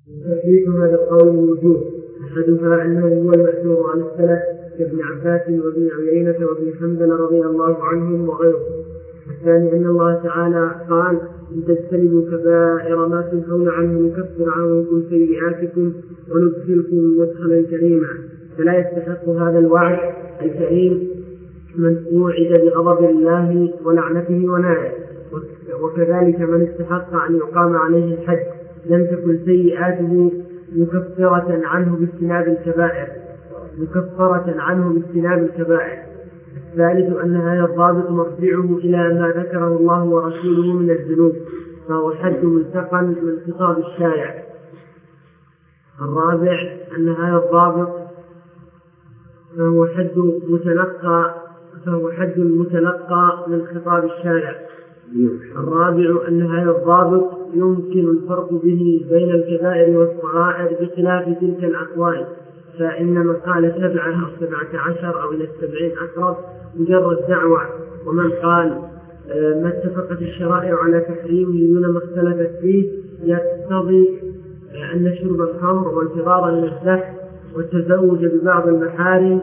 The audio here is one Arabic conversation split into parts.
تثبيت هذا القول الوجود أحدها أنه هو المأثور عن السلف كابن عباس وابن عيينة وابن حنبل رضي الله عنهم وغيرهم. الثاني أن الله تعالى قال إن تجتنبوا كبائر ما تنهون عنه نكفر عنكم سيئاتكم وندخلكم مدخلا كريما. فلا يستحق هذا الوعد الكريم من وعد بغضب الله ولعنته وناره. وكذلك من استحق أن يقام عليه الحد لم تكن سيئاته مكفرة عنه باجتناب الكبائر. الثالث أن هذا الضابط مرجعه إلى ما ذكره الله ورسوله من الذنوب فهو حد ملتقى من خطاب الشارع. الرابع أن هذا الضابط فهو حد متلقى من خطاب الشارع. الرابع أن هذا الضابط يمكن الفرق به بين الكبائر والصغائر بخلاف تلك الأقوال، فإن من قال 7 أو 17 أو إلى 70 أقرب مجرد دعوة، ومن قال ما اتفقت الشرائع على تحريمه دون ما اختلفت فيه يقتضي أن شرب الخمر والفرار من الزحف والتزوج ببعض المحارم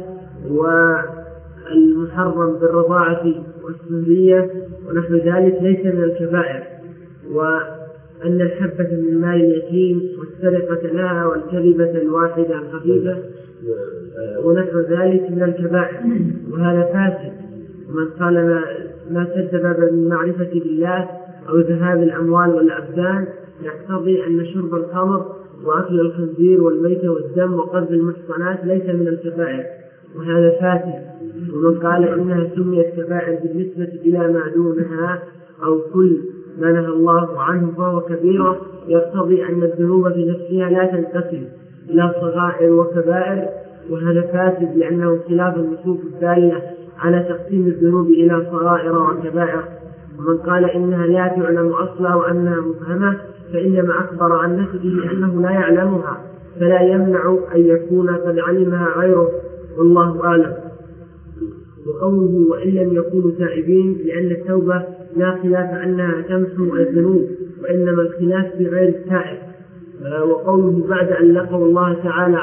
والمحرم بالرضاعة والسهرية ونحو ذلك ليس من الكبائر، وأن الحبة من مال اليتيم والسرقة لها والكذبة الواحدة الخفيفة ونحو ذلك من الكبائر، وهذا فاسد. ومن قال ما سد باب المعرفة بالله أو ذهاب الأموال والأبدان يقتضي أن شرب الخمر وأكل الخنزير والميت والدم وقذف المحصنات ليس من الكبائر، وهذا فاسد. ومن قال إنها سميت كبائر بالنسبة إلى ما دونها أو كل ما نهى الله عنه فهو كبيرة يقتضي أن الذنوب في نفسها لا تنقسم إلى صغائر وكبائر، وهذا فاسد لأنه خلاف النصوص الدالة على تقسيم الذنوب إلى صغائر وكبائر. ومن قال إنها لا تعلم أصلا وأنها مبهمة فإنما أخبر عن نفسه أنه لا يعلمها، فلا يمنع أن يكون قد علمها غيره، والله أعلم. وقوله وإن لم يكونوا تائبين لأن التوبة لا خلاف أنها تمحو الذنوب، وإنما الخلاف في غير التائب. وقوله بعد أن لقوا الله تعالى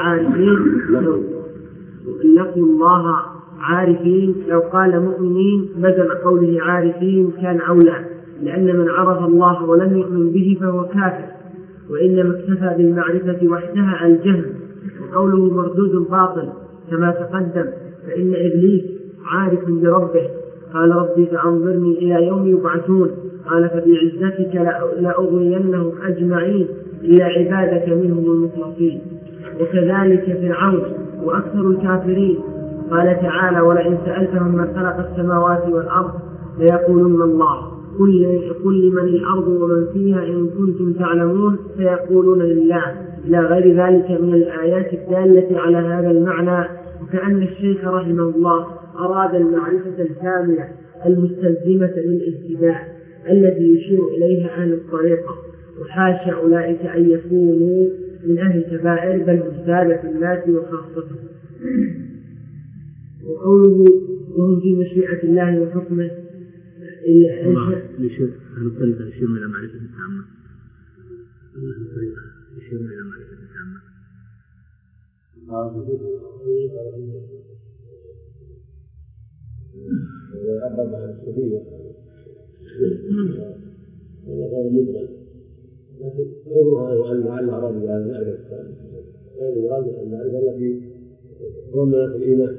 عارفين لو قال مؤمنين بدل قوله عارفين كان أولى، لأن من عرف الله ولم يؤمن به فهو كافر، وإنما اكتفى بالمعرفة وحدها الجهل. وقوله مردود باطل كما تقدم، فإن إبليس عارف بربه قال ربي فأنظرني إلى يوم يبعثون، قال فبعزتك لأغوينهم أجمعين إلا عبادك منهم المخلصين. وكذلك فرعون وأكثر الكافرين قال تعالى ولئن سألتهم من خلق السماوات والأرض ليقولن الله قل من الأرض ومن فيها إن كنتم تعلمون سيقولون لله، إلى غير ذلك من الآيات الدالة على هذا المعنى. وكأن الشيخ رحمه الله أراد المعرفة الكاملة المستلزمة للاهتداء الذي يشير إليها أهل الطريقة، وحاشا أولئك أن يكونوا من أهل الكبائر بل من سادة الناس وخاصته. وقوله وهم في مشيئة الله وحكمه يشير أهل الطريقة يشير إلى معرفة التامة، يشير إلى معرفة التامة. يعبر عن السبيل غير مدرك، لكن غيرها أن نعلق رجل على المعرفة غير يراد أن المعرفة التي ضمنت الإيمان،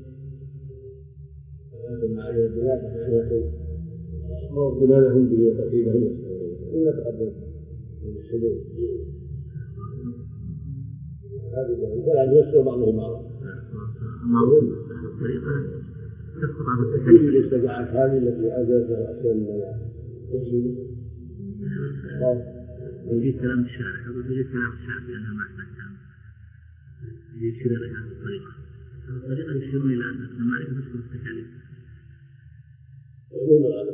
هذا المعرفة لا تحسن بما لهم به وتقريبهم إلا تقدم من السبيل هذه فلا يسوى بعضهم بعضا معروف الطريقة تسقط عن التكليف الاستجاعات هذه التي أجازت رأسا يسجد يجيز كلام الشارع بأنها معرفة تامة يشير إلى هذه الطريقة يشير إلى أن المعرفة تسقط التكاليف يقول على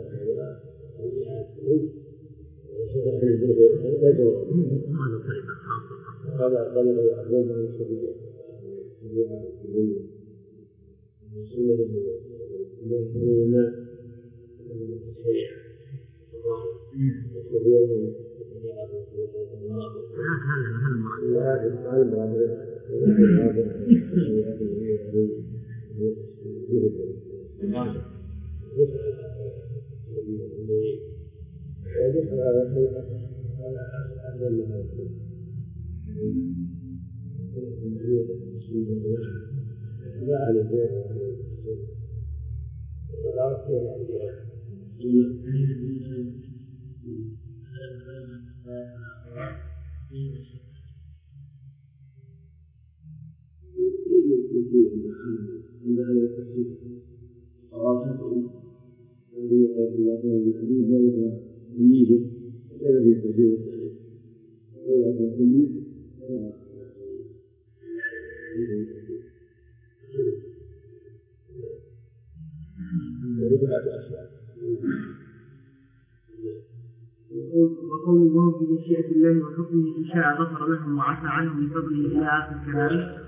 هذا طريقة يعبرون عن السبيل الناس الشريعة وقول الله بمشيئة الله وحكمه إن شاء غفر لهم وعفى عنهم بفضله إلى آخر الكلام.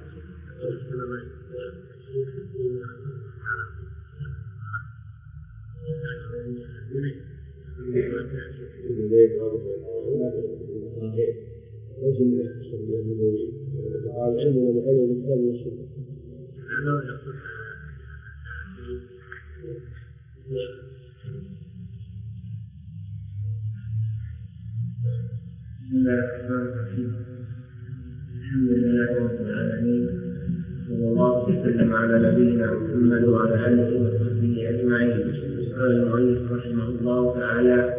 بسم الله الرحمن الرحيم. الحمد لله رب العالمين، صلى الله وسلم على نبينا محمد وعلى آله وصحبه أجمعين. قال المؤلف رحمه الله تعالى: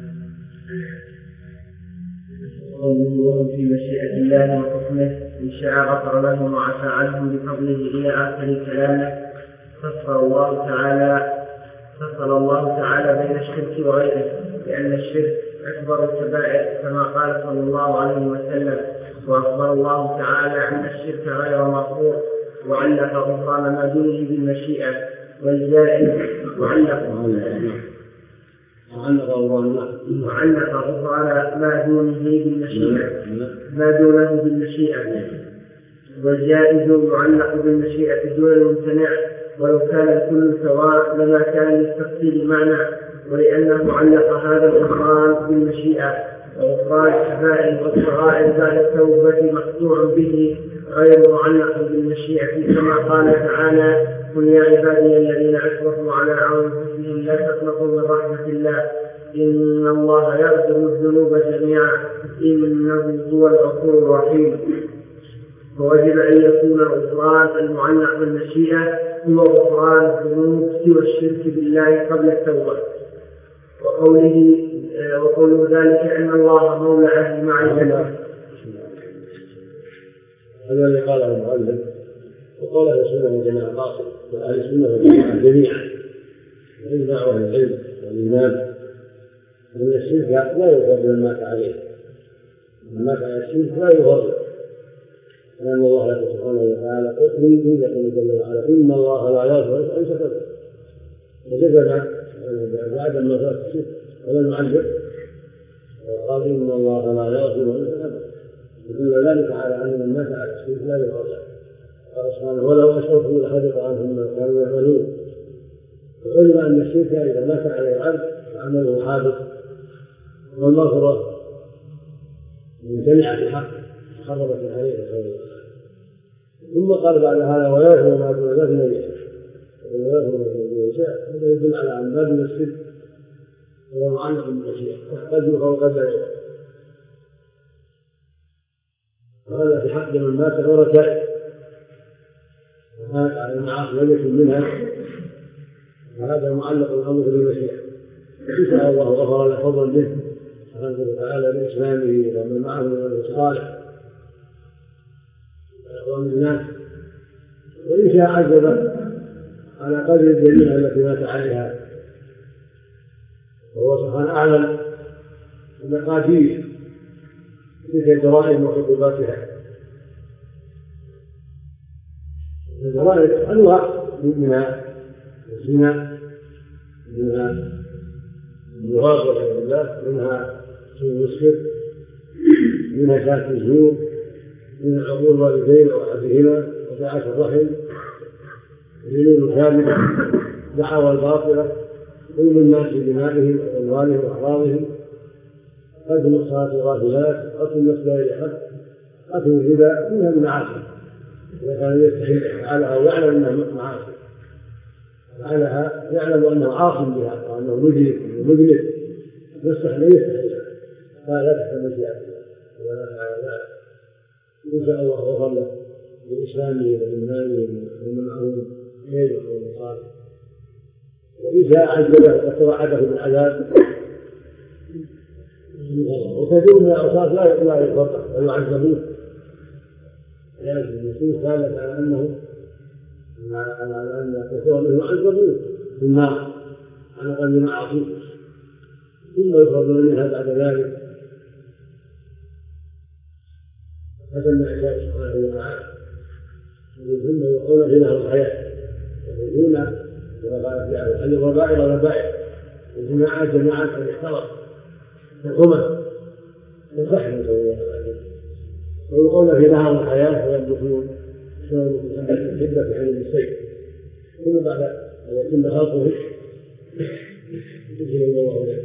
قوله في مشيئة الله وحكمه إن شاء غفر لهم وعفى عنهم بفضله إلى آخر كلامه. فصل الله تعالى بين الشرك وغيره، لأن الشرك أكبر الكبائر كما قال صلى الله عليه وسلم. وأخبر الله تعالى أن الشرك غير مغفور، وعلق غفران ما دونه بالمشيئة، والجائز وعلق غفران ما دونه بالمشيئة، والجائز يعلق بالمشيئة دون الممتنع. ولو كان الكل سواء لما كان للتفصيل معنى، ولأنه علق هذا الغفران بالمشيئة. وغفران الكبائر والصغائر بعد التوبة مقطوع به غير معلق بالمشيئة، كما قال تعالى: قل يا عبادي الذين أسرفوا على أنفسهم لا تقنطوا من رحمة الله إن الله يغفر الذنوب جميعا إنه هو الغفور الرحيم. ووجب أن يكون الغفران المعلق بالمشيئة هو غفران الذنوب سوى الشرك بالله قبل التوبة. وقوله ذلك أن الله مولى أهل معرفته. هذا اللي قاله المؤلف، وقال أهل السنة والجماعة باطل، وأهل السنة والجماعة جميعا وإجماع أهل العلم والإيمان أن الشرك لا يغفر من مات عليه، من مات على الشرك لا يغفر، لأن الله سبحانه وتعالى قل يقول جل وعلا: إن الله لا يغفر أن تكفر. وجزم بعد ما فات الشرك ولم يعذب، وقال: إن الله لا يغفر أن تكفر، يدل ذلك على أن من مات على الشرك لا يغفر. قال سبحانه: ولو أشركوا لحبط عنهم ما كانوا يعملون. وعلم أن الشرك إذا مات عليه العبد عمله حادث، والمغفرة ممتنعة بحق حرمت عليه رسول الله. ثم قال بعد هذا: ويغفر ما دون ذلك من يشاء. هذا يدل على أن باب من الشرك هو معلق بالمشيئة، قد يغفر وقد لا يغفر. وهذا في حق من مات غير تائب، ومات على المعاصي لم يكن منها، وهذا معلق الأمر بالمشيئة. إن شاء الله غفر له فضلا به سبحانه وتعالى بإسلامه ومن معه من الصالح ومن الناس، وإن شاء عذب على قدر الجريمة التي مات عليها، وهو سبحانه أعلم بمقادير تلك الجرائم وعقوباتها. الجرائم أنواع، منها الزنا، منها المغاضبة والعياذ بالله، منها سوء المسكر، منها شهادة الزور، من عقول الوالدين أو أحدهما، وسعة الرحم، اليمين الكاذبة، دعاوى الباطلة، ظلم الناس بدمائهم وأموالهم وأعراضهم، قتل المحصنات الغافلات، قتل النفس بغير حق، قتل الربا، منها المعاصي. إذا كان يستحيل فعلها ويعلم أنها معاصي، فعلها يعلم أنه عاص بها وأنه مذنب، يستحيل فلا تحت مشيئة الله. إن شاء الله غفر له بإسلامه وبإيمانه ومنعه خير وصالح. وإذا عجله وتوعده بالعذاب وكثير من الأوصاف لا يفرق ويعذبون، لأن النصوص دالت على أن كثيرا منهم يعذبون في النار على قدر معاصيهم، ثم يخرجون منها بعد ذلك حسب ما يشاء سبحانه وتعالى. ثم يقول في نهر الحياة يخرجون أن الربائع والربائع الجماعات الاحترام الخمس الفحم ويقول في نهر الحياة ويملكون شلون الحبة في حلم السيف، ثم بعد أن يتم خلقه يجزي الله عليه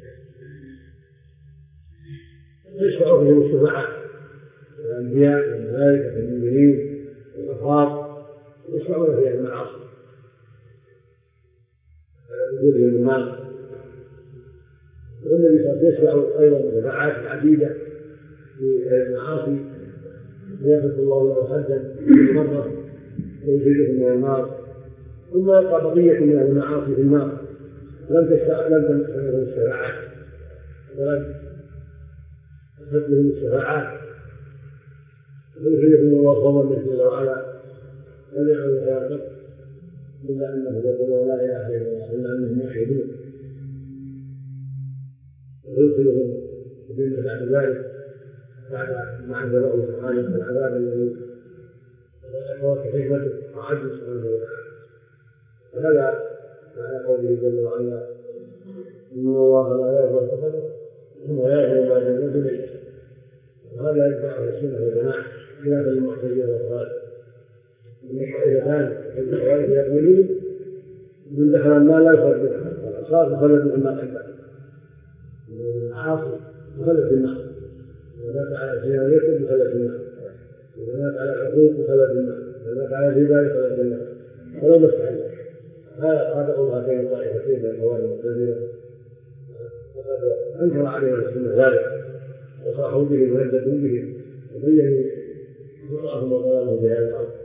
يشفع فيهم الشفعاء الأنبياء والملائكة والمؤمنين والأطهار، يشفعون في المعاصي وجودهم النار. والنبي صلى الله عليه وسلم يشفع أيضا شفاعات عديدة في المعاصي، يغفر الله له حدا مرة ويخرجه من النار، ثم يبقى بقية من المعاصي في النار لم تنفذ الشفاعات ولم تنفذ الشفاعات، ويخرجهم الله قوما جل وعلا لم يعلموا خيرا إلا أنه يقولون لا إله إلا الله إلا أنهم موحدون، ويدخلهم الجنة بعد ذلك بعد ما عذبه سبحانه العذاب الذي يتوقف حكمته وعدل سبحانه وتعالى. وهذا معنى قوله جل وعلا إن الله لا يغفر الفسق ويغفر ما دون ذلك. وهذا يتبعه السنة والجماعة خلافا للمعتزلة والخوارج. إذا كان الخوارج يقولون من دخل المال لا يخرج منه والعصاة فخلت من المال حبه، العاصي خلت النار، وذاك على جنايته بخلت النار، وذاك على الحقوق بخلت النار، وذاك على الربا بخلت النار، ولو مستحيل. هذا قول هاتين الطائفتين من الخوارج والمعتزلة، وقد أنكر عليهم السنة ذلك وصاحوا به وهددوا به وبينوا خطأهم وضلالهم في هذا الأمر.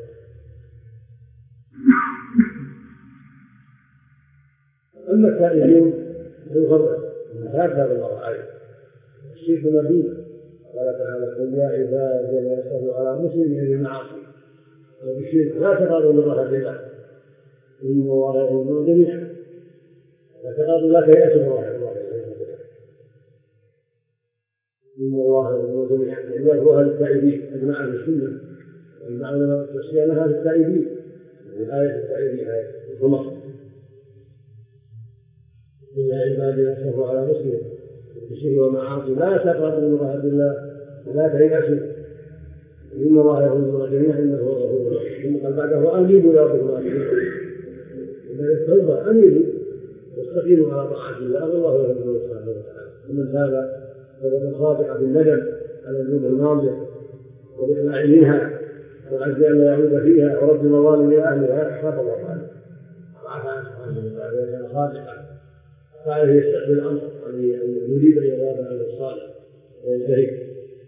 أما التائبين فالفرق هكذا الله عليه الشرك مبين. قال تعالى قل يا عبادي لا يسألوا على مسلم بالمعاصي وبالشرك لا تقربوا من رحمة الله إن الله يغفر جميعا، لا تقربوا لا تيأسوا من رحمة الله إن الله يغفر جميعا، لأن هو أهل التائبين أجمع أهل السنة والمعنى التفسير أنها التائبين من آية التائبين آية الزمر إن عبادي يصرفوا على مسلم بالشرك والمعاصي لا تقربوا من رحمة الله ولا تيأسوا إن الله يغفر جميعا إنه هو الغفور الرحيم. قال بعده أنيبوا إلى ربكم إذا التوبة أنيبوا واستقيموا على طاعة الله والله يغفر سبحانه وتعالى. ومن هذا فقد صادق بالندم على الذنوب الماضية والإقلاع منها والعجز أن لا يعود فيها ورد المظالم إلى أهلها تاب الله عنه وعفى عنه سبحانه وتعالى إذا كان صادقا فعليه يستقبل الأمر أن يريد أن يغاب عن الصالح ويجتهد.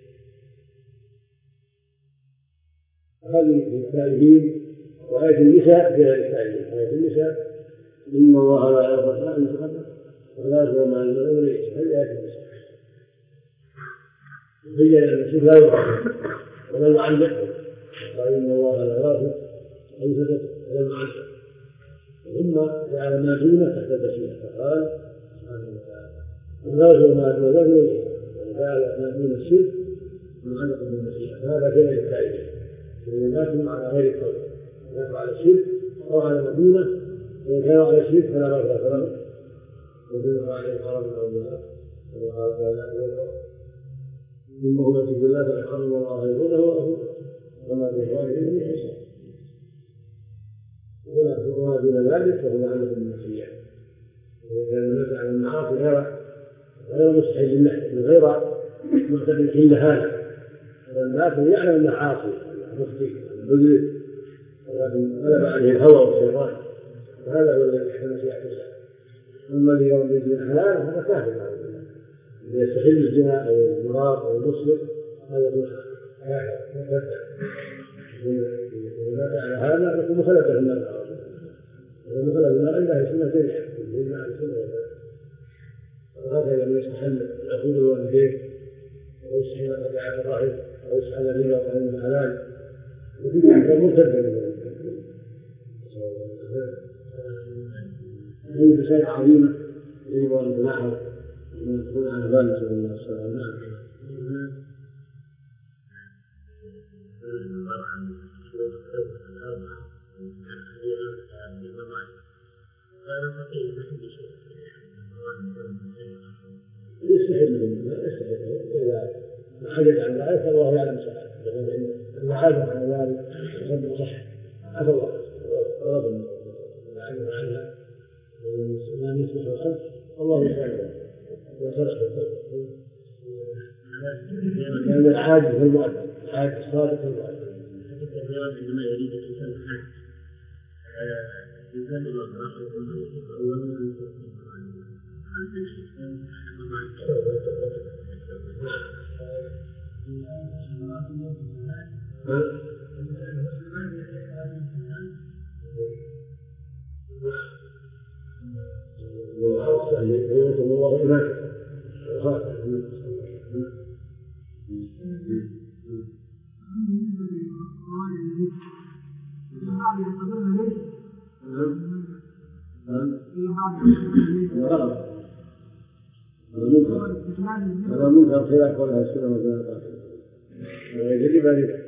هذه التائبين وآية النساء فيها التائبين. آية النساء إن الله لا يغفر أن يتقدم ولا يغفر ما ينبغي إليه. هذه آية النساء بين أن الشرك لا يغفر ولا يعلق، قال إن الله لا يغفر أن يتقدم ولا يعلق، ثم جعل ما دونه تحت المشيئة فقال سبحانه وتعالى يغفر ما دون ذلك وجعل ما دون الشرك معلق بالمشيئة. هذا فعل التائبين الناس على غير التوبة، الناس على الشرك أو على مدونة، وإن كانوا على الشرك فلا غفر لهم ودون عليه الحرم أو النار. وقال تعالى إنه من يشرك بالله فقد حرم الله يغفره وما بإخوانه من حسن وما دون ذلك فهو معلق بالمشيئة. وإن كان الناس على المعاصي غير مستحيل للنحل غير معتقد كل هذا، لكن يعلم انه عاصي مخطئ مذنب، ولكن غلب عليه الهوى والشيطان، فهذا هو الذي يحتمل في اعتزاله. اما الذي يرى الزنا حلال هذا كافر، الذي يستحل الزنا او المرار او المسلم هذا كافر. وإذا فعل هذا يكون مخلدا في النار، ومخلد النار عند أهل السنة جميعا، أهل السنة وهكذا من يستحل عقول الوالدين أو يستحل طبيعة الرحم أو يستحل الربا وغير الحلال، وفي ذلك مرتدا من ذلك. هذه رسالة عظيمة يجب أن تلاحظ من تكون عن ذلك صلى الله عليه وسلم. يستحلهم إذا حدث عن ذلك فالله يعلم ساعته، إن عادوا عن ذلك يصدق صح عفى الله ورضى عنه عنها وما يسمح الخلق الله يسلم وصدق لأن العاجز في المؤدب، العاجز الصادق في المؤدب. عندما يريد الإنسان حاجة يسلم الله أولا أن يكون هذا منكر خلاف قول أهل السنة والجماعة، ويجب ذلك.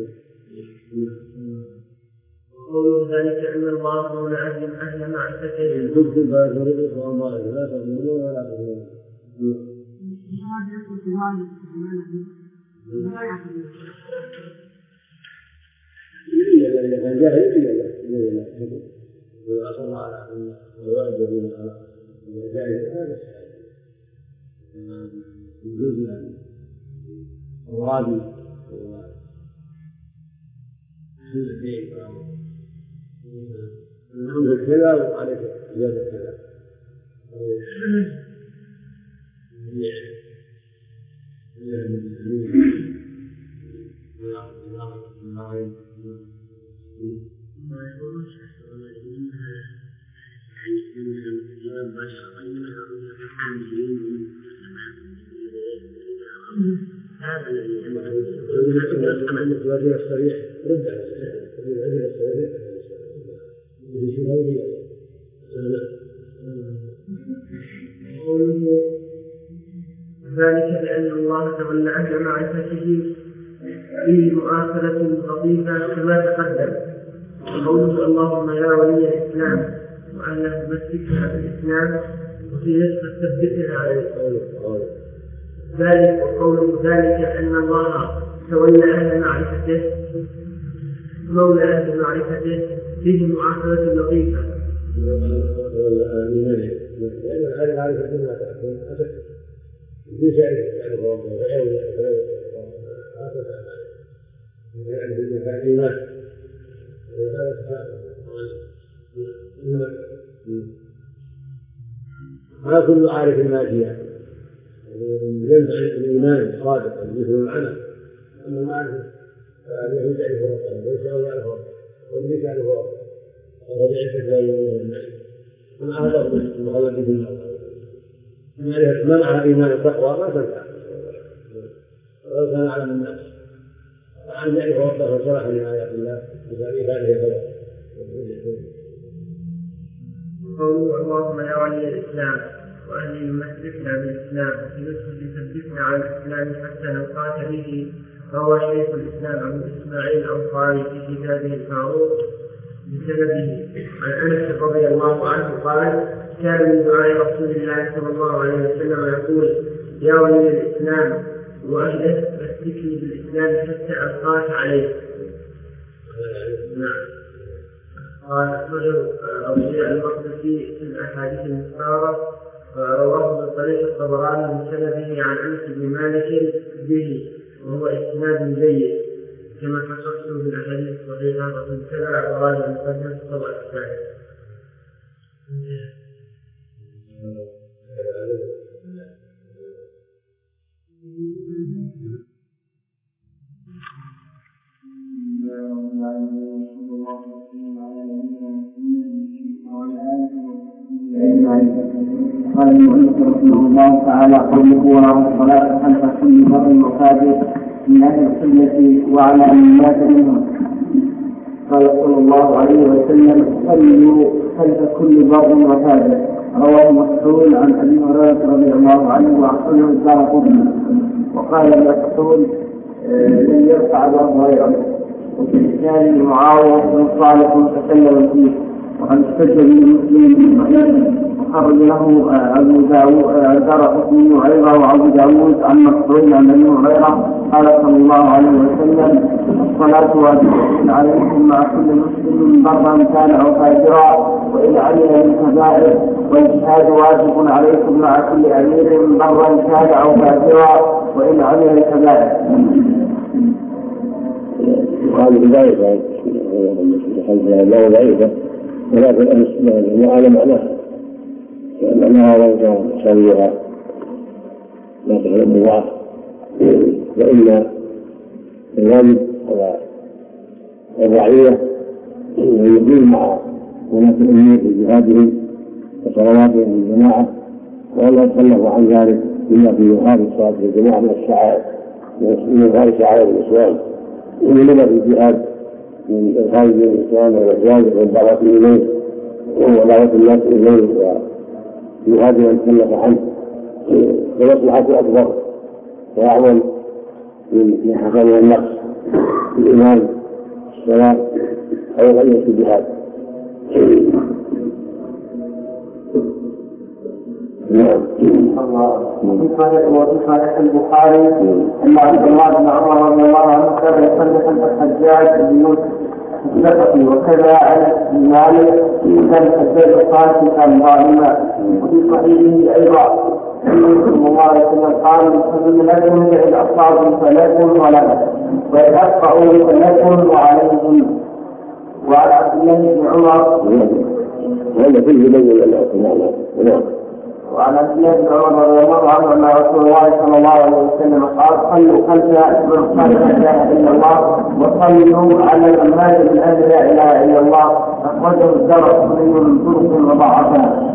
قول ذلك أن الله مولى أهل معرفته إن تبتم فيجربكم عن الله لا تظلمون ولا تظلمون. إذا كان جاهل إلا إذا أصر على الزواج وبين الجاهل هذا يجوز يعني الرابي وسنتين نعمل كذا وعليك زيادة كذا هذا الذي الوجه الصريح رد على الوجه الصريح ذلك بأن الله تولى أهل معرفته في مؤاخذة لطيفة كما تقدم. قوله اللهم يا ولي الإسلام وأهله مسكنا بالإسلام وفي نسخة ثبتنا على القول ذلك. وقوله ذلك أن الله تولى أهل معرفته مولى أهل معرفته فيه مؤاخذة لطيفة. لأن هذه معرفة ما تكون أسد ليس يعرف ربه ويعرف هذا يعرف الإيمان ما كل عارف ناجيا ينفع الإيمان الصادق مثل العمل، أما المعرفة فاليهود يعرف ربه وليس يعرف ربه وليس يعرف ربه ويعرف الله من أهدر المخلد في النار. معرفة منع إيمان التقوى ما تنفع ولو كان أعلم الناس، وأن يعرف ربه وشرح من آيات الله بذلك هذه الخبر. قوله اللهم يا ولي الإسلام وأهل يمسكنا بالإسلام وفي نسخة يثبتنا على الإسلام حتى نلقاك به، روى شيخ الإسلام أبو إسماعيل الأنصاري في كتابه المعروف بسنده عن أنس رضي الله عنه قال كان من دعاء رسول الله صلى الله عليه وسلم يقول يا ولي الإسلام وأهله مسكني بالإسلام حتى ألقاك عليه. نعم. قال أخرجه أبو المقدسي في الأحاديث المختارة رواه من طريق الطبراني بسنده عن أنس بن مالك به، وهو إسناد جيد كما حصلته في الأحاديث الصحيحة وقد تبع وراجع المقدم في الطبع الثالث. قال المؤلف رحمه الله تعالى: قوله وراء الصلاة خلف كل بر وفاجر من أهل القبلة وعلى أن مات منهم. قال صلى الله عليه وسلم: صلوا خلف كل بر وفاجر. رواه مسعود عن أبي هريرة رضي الله عنه وأخرجه الدارقطني. وقال مسعود: لم يرفع أبا هريرة. وفي الثاني معاوية بن صالح تكلم فيه، وعن السجن المسلم وخرج له الدارقطني وأيضا وأبو داود عن مسعود عن أبي هريرة قال صلى الله عليه وسلم: الصلاة واجبة عليكم مع كل مسلم برا كان أو فاجرا وإن عمل بالكبائر، والجهاد واجب عليكم مع كل أمير برا كان أو فاجرا وإن عمل بالكبائر. وهذه ضعيفة لا ضعيفة، ولكن أنس على معناه، لأنها لو كان سويها لا تغلب الله، فإن الواجب على الرعية أن يقيم مع ولاة الأمور في جهادهم وصلواتهم بالجماعة، ولا يتخلفوا عن ذلك إلا في هذه الصلاة في الجماعة من الشعائر، من هذه شعائر الإسلام، ولما في الجهاد من الخارج من الإسلام والجهاد والدعوة إليه ودعوة الناس إليه وجهاد من تخلف عنه، فمصلحته أكبر وأعظم من حصل النقص في الإيمان الصلاة أو غيره في الجهاد. وفي صحيح البخاري أن عبد الله بن عمر رضي الله عنه كان يصلي خلف الحجاج بن يوسف الثقفي، وكذا أنس بن مالك كان الحجاج قاسما ظالما. وفي صحيحه أيضا صلى الله عليه وسلم قال: فمن لكم الأصحاب فلكم ولكم، وإن أخطأوا فلكم وعليهم. وعن عبد الله بن عمر وهذا كله بين الله. وعن عبد الله بن عمر رضي الله عنه أن رسول الله صلى الله عليه وسلم قال: صلوا خلف من قال لا إله إلا الله وصلوا على من مات من أجل لا إله إلا الله. أخرجه الدارقطني من طرق وضعفها.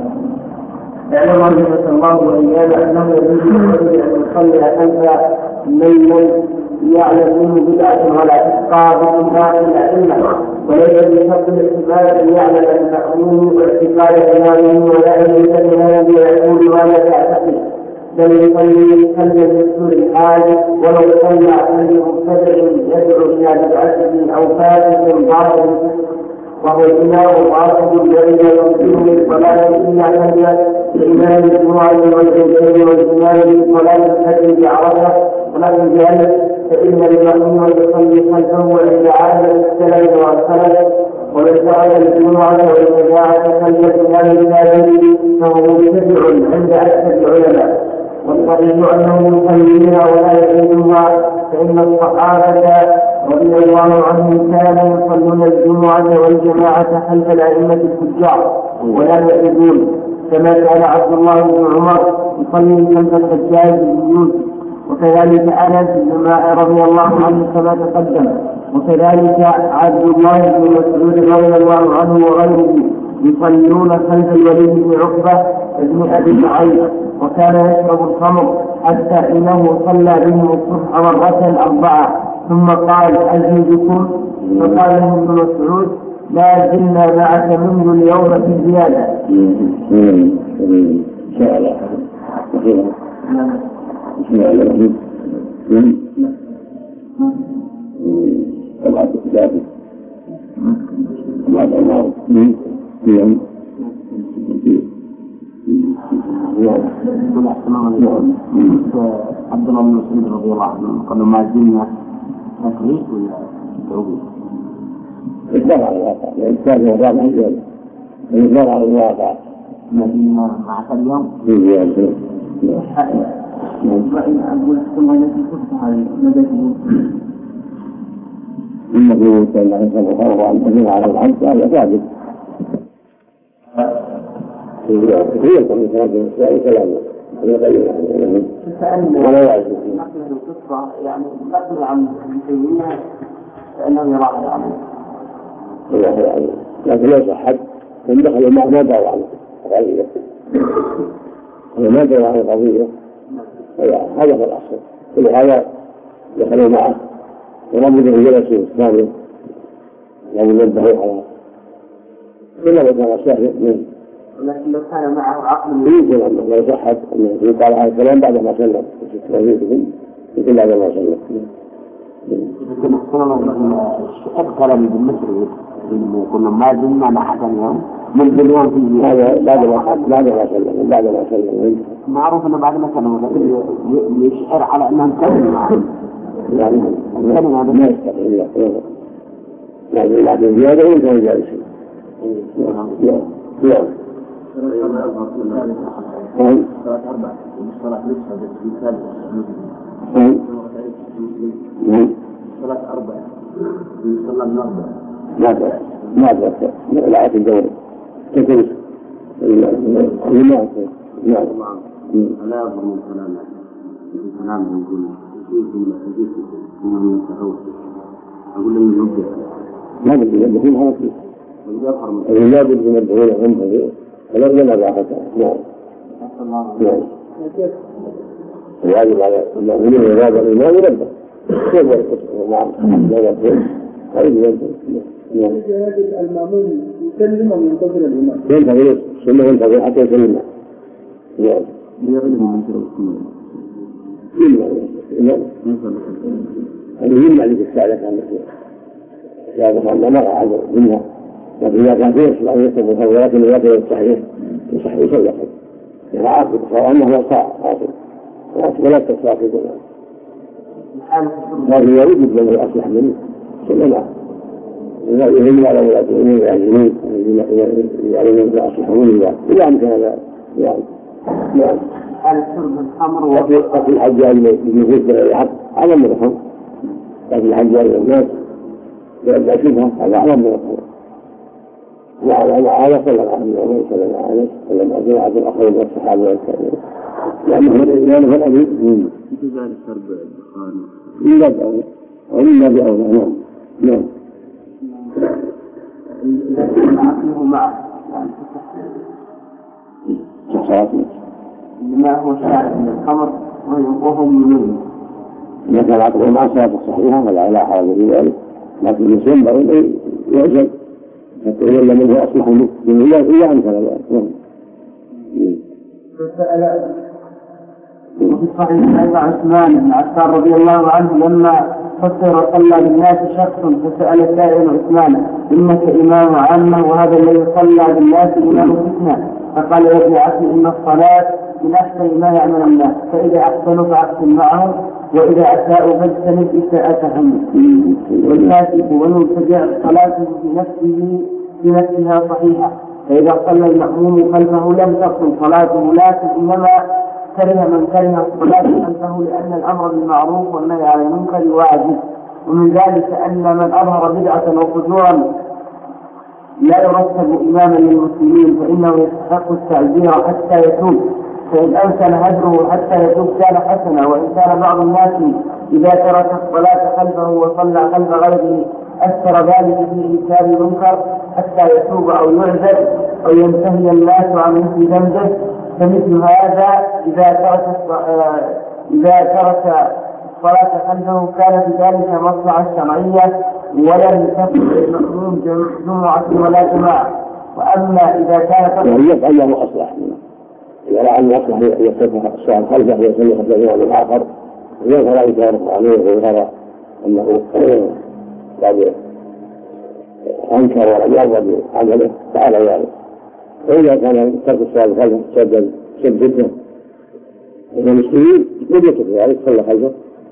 اعلم رحمه الله وإيانا أنه يجوز للرجل أن يصلي خلف من يعلم منه بدعة ولا تسقى بإمام الأئمة، وليس بشرط الاحتمال أن يعلم المأمون واعتقاد إمامه ولا يلزم الذي يقول ما لا تعتقد، بل يصلي خلف دستور الحال ولو صلى خلف مبتدع يدعو إلى بدعته أو فاسق ضار، وهو الإمام الراتب الذي يمكنه الصلاة إلا خلف الإمام الجمعة والعيدين والإمام بالصلاة الفجر بعرفة، ولكن ذلك فإن المأمون يصلي خلفه وإذا عاد السلام والخلف، ومن فعل الجمعة والجماعة خلف الإمام الكاذب فهو مبتدع عند أكثر العلماء. والصحيح أنه يصليها ولا يعيدها، فإن الصحابة رضي الله عنهم كانوا يصلون الجمعة والجماعة خلف الأئمة الفجار ولا يعيدون، كما كان عبد الله بن عمر يصلي خلف الحجاج بن يوسف، وكذلك أنس بن مالك رضي الله عنه كما تقدم، وكذلك عبد الله بن مسعود رضي الله عنه وغيره يصلون خلف الوليد بن عقبة بن أبي معيط، وكان يشرب الخمر حتى إنه صلى بهم الصبح مرة 4 ثم قال: أزيدكم؟ فقال له ابن مسعود: لا زلنا معك منذ اليوم في زيادة. إن شاء الله. بسم الله الرحمن الرحيم. طبعا الكتاب طبعا الله فيهم عبد الله بن مسعود رضي الله عنه قالوا: ما زلنا تكليف ولا توبيخ؟ الإجبار على الواقع، الإجبار على الواقع، الإجبار على الواقع المدينة مع اليوم أقول ثم التي تفتح المدينة إنه كان يحصل الخوف عن تجمع على العبد هذا ثابت هي الكلام كلامه ولا يعرف نقل القصة يعني نقل عن تيمية لأنه يراها يعني لكن ليس حد من دخلوا معه ما دعوا عنه القضية ما دعوا عن القضية هذا هو الأصل كل هذا دخلوا معه ولم يكن جلسوا ثانيا لم ينتهوا على كل ما كان سهل ولكن لو كان معه عقل يمكن أنه لو صحت أنه يقال هذا الكلام بعد ما سلم يمكن بعد ما سلم أذكر لي بالمصري كنا ما زلنا مع حسن يوم من بليون في هذا بعد ما سلم معروف أنه بعد ما سلم يشعر على أنهم كلمة يعني ما يستطيع يعني بعد الزيادة وانتهى جالسين نعم صلاة أربعة صلاة الأربعة ماذا لا الدورة كثير الماء نعم لا يظهر من كلامه يقول في الحديث من التهوى أقول لهم يوجد ما بدي يدخل هذا فيه لا بدي يدخل عنده فلم ينبع حتى نعم ويجب على المؤمنين هذا الإيمان ينبع كيف يكتب نعم لا يدخل هذا ينبع المأمون يسلم وينتظر الإمام ينتظر ثم ينتظر حتى يسلم نعم هذه يمنع لك الساعدة عن الساعدة ما نرى عنه منها لكن إذا كان فيه يصلح يكتب ولكن إذا كان يصح يصلح يعني عاقب صار أنه لا صاع عاقب ولا تصاع في كلها لكن يوجد من أصلح منه سلنا يهم على ولاة الأمور يعلمون يعلمون لا أصلحون إلا أن كان يعني نعم على شرب الخمر وفي الحجاج يجوز بالعقد على من الخمر لكن الحجاج الناس لا شبهة هذا على من الخمر وعلى صلى الله عليه وسلم أجمعة الأخرى من الصحابة والتابعين لأنه الأمين في ذلك شرب الدخان من باب أولى ومن باب أولى نعم عقله معه صحاتنا ما هو شارب من الخمر وهم منه إذا كان عقله مع صلاة الصحيحة فلا لا حرج في ذلك لكن المسلم بأولى يعجب حتى إذا لم يكن أصلح منه إلا أن كان ذلك وفي الصحيح أيضا عثمان بن عفان رضي الله عنه لما فسر صلى بالناس شخص فسأل سائل عثمان إنك إمام عامة وهذا الذي صلى بالناس إمام فتنة فقال يا ابن عمي إن الصلاة من أحسن ما يعمل الناس فإذا أحسنوا فأحسن معهم وإذا أساءوا فاجتنب إساءتهم والكاتب والمبتدع صلاته بنفسها صحيحة فإذا صلى المأموم خلفه لم تبطل صلاته لكن إنما كره من كره الصلاة خلفه لأن الأمر بالمعروف والنهي عن المنكر واجب ومن ذلك أن من أظهر بدعة وفجورا لا يرتب إماما للمسلمين فإنه يستحق التعزير حتى يتوب فإن أمكن هجره حتى يتوب كان حسنا وإن كان بعض الناس إذا ترك الصلاة خلفه وصلى خلف غيره أثر ذلك في إنكار المنكر حتى يتوب أو يعذر أو ينتهي الناس عن مثل ذنبه فمثل هذا إذا ترك الصلاة خلفه كان بذلك مصلحة شرعية ولم تكن المأموم جمعة ولا جماعة وأما إذا كان يفعل له أصلح إذا رأى أن أصلح يتبع الصلاة خلفه ويصلي خلف الإمام الآخر ويظهر أن كان عليه ويظهر أنه قد أنكر ولم يرضى بعمله فعل ذلك وإذا كان ترك الصلاة خلفه سد جدا إن المسلمين لم يترك ذلك صلى خلفه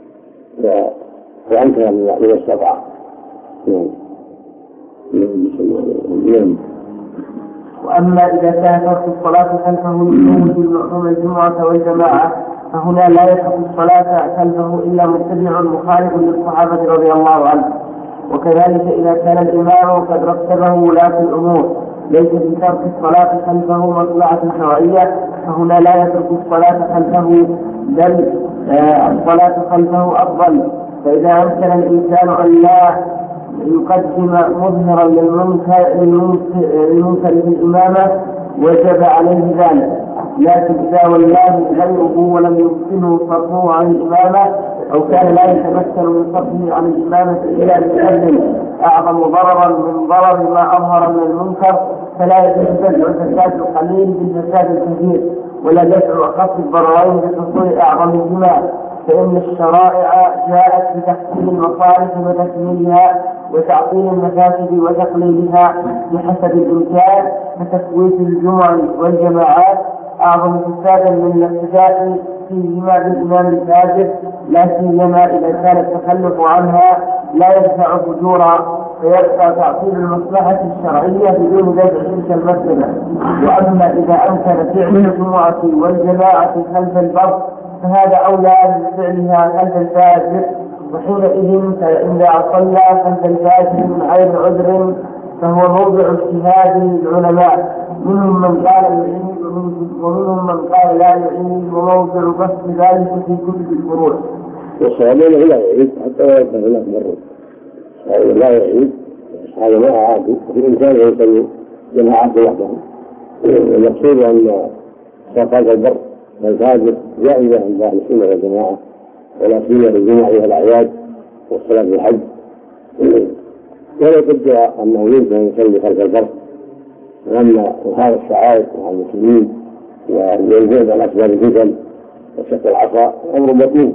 وأنكر من استطاع وأما إذا كان ترك الصلاة خلفه يفوت المأموم الجمعة والجماعة فهنا لا يترك الصلاة خلفه إلا متبع مخالف للصحابة رضي الله عنهم. وكذلك إذا كان الإمام قد رتبه ولاة الأمور ليس بترك الصلاة خلفه مصلحة شرعية فهنا لا يترك الصلاة خلفه بل الصلاة خلفه أفضل. فإذا أمكن الإنسان أن لا يقدم مظهرا للمنكر في الإمامة وجب عليه ذلك، لكن إذا ولاه غيره ولم يمكنه صرفه عن الإمامة أو كان لا يتمكن من صرفه عن الإمامة إلا لأجل أعظم ضررا من ضرر ما أظهر من المنكر فلا يجوز دفع الفساد القليل بالفساد الكثير ولا دفع أخف الضررين بحصول أعظمهما، فإن الشرائع جاءت بتحسين المصالح وتكميلها وتعطيل المفاسد وتقليلها بحسب الإمكان، فتفويت الجمع والجماعات أعظم فسادا من الاقتداء فيهما بالإمام الفاجر، لا سيما إذا كان التخلف عنها لا يدفع فجورا فيبقى تعطيل المصلحة الشرعية بدون دفع تلك المسألة. وأما إذا أمكن فعل الجمعة والجماعة خلف البر فهذا أولى من فعلها خلف الفاجر، وحينئذ فإذا صلى خلف الفاجر من غير عذر فهو موضع اجتهاد العلماء، منهم من قال يعيد ومنهم من قال لا يعيد، وموضع بسط ذلك في كتب الفروع. والصوابين لا يعيد حتى لا يكون هناك مرة لا يعيد، هذا ما عادي في إمكانه يصلي جماعات وحدهم. المقصود أن صلاة البر والفاجر جائزة عند أهل السنة والجماعة ولا سيما للجمعة والأعياد والصلاة في الحج، ولا تدعى أنه يمكن أن يصلي خلف البر، وأما هذا الشعائر مع المسلمين والزيد عن أسباب الفتن وشق العصا أمر مطلوب.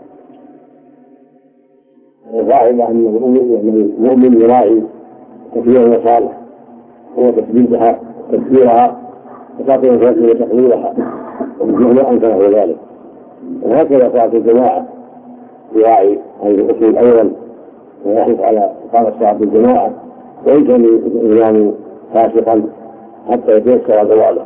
وظاهر أن المؤمن يراعي تكبير المصالح هو تثبيتها وتكبيرها وتعطي الفرق وتقليلها ومثل أمكن له ذلك. وهكذا صلاة الجماعة يراعي الأصول الأول ويحرص على إقامة صلاة الجماعة وإن كان الإمام فاسقا حتى يتيسر زواله.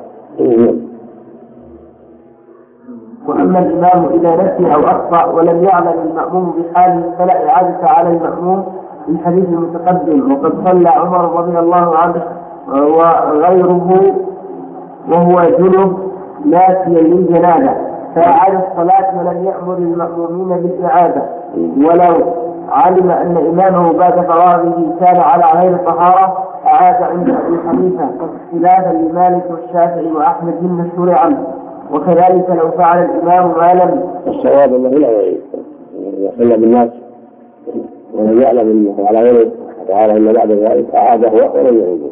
وأما الإمام إذا نسي أو أخطأ ولم يعلم المأموم بحاله فلا إعادة على المأموم في الحديث المتقدم. وقد صلى عمر رضي الله عنه وغيره وهو جنب ناسيا للجنازة فأعاد الصلاة ولم يأمر المأمومين بالإعادة، ولو علم أن إمامه بعد فراغه كان على غير طهارة أعاد عند أبي حنيفة اختلافا لمالك والشافعي وأحمد المشهور عنه. وكذلك لو فعل الإمام ما لم الصواب أنه لا يعيد إذا صلى بالناس ولم يعلم أنه على غيره تعالى إلا بعد ذلك أعاده ولم يعيده.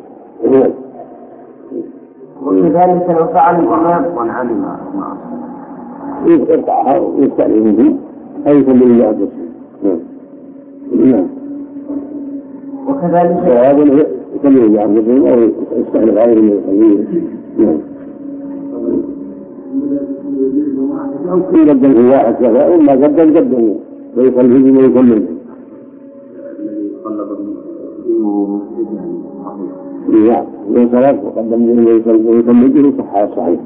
وكذلك لو فعل الإمام وعلم يقطعها ويستعلم به أي كل إلا أن وكذلك وهذا يكمل بعمله أو يستعلم غيره من يصليه. أو كل قدم في واحد كذا إما قدم ويصلي به ويكمل به من صلاة وقدم به ويكمل به صحة صحيح.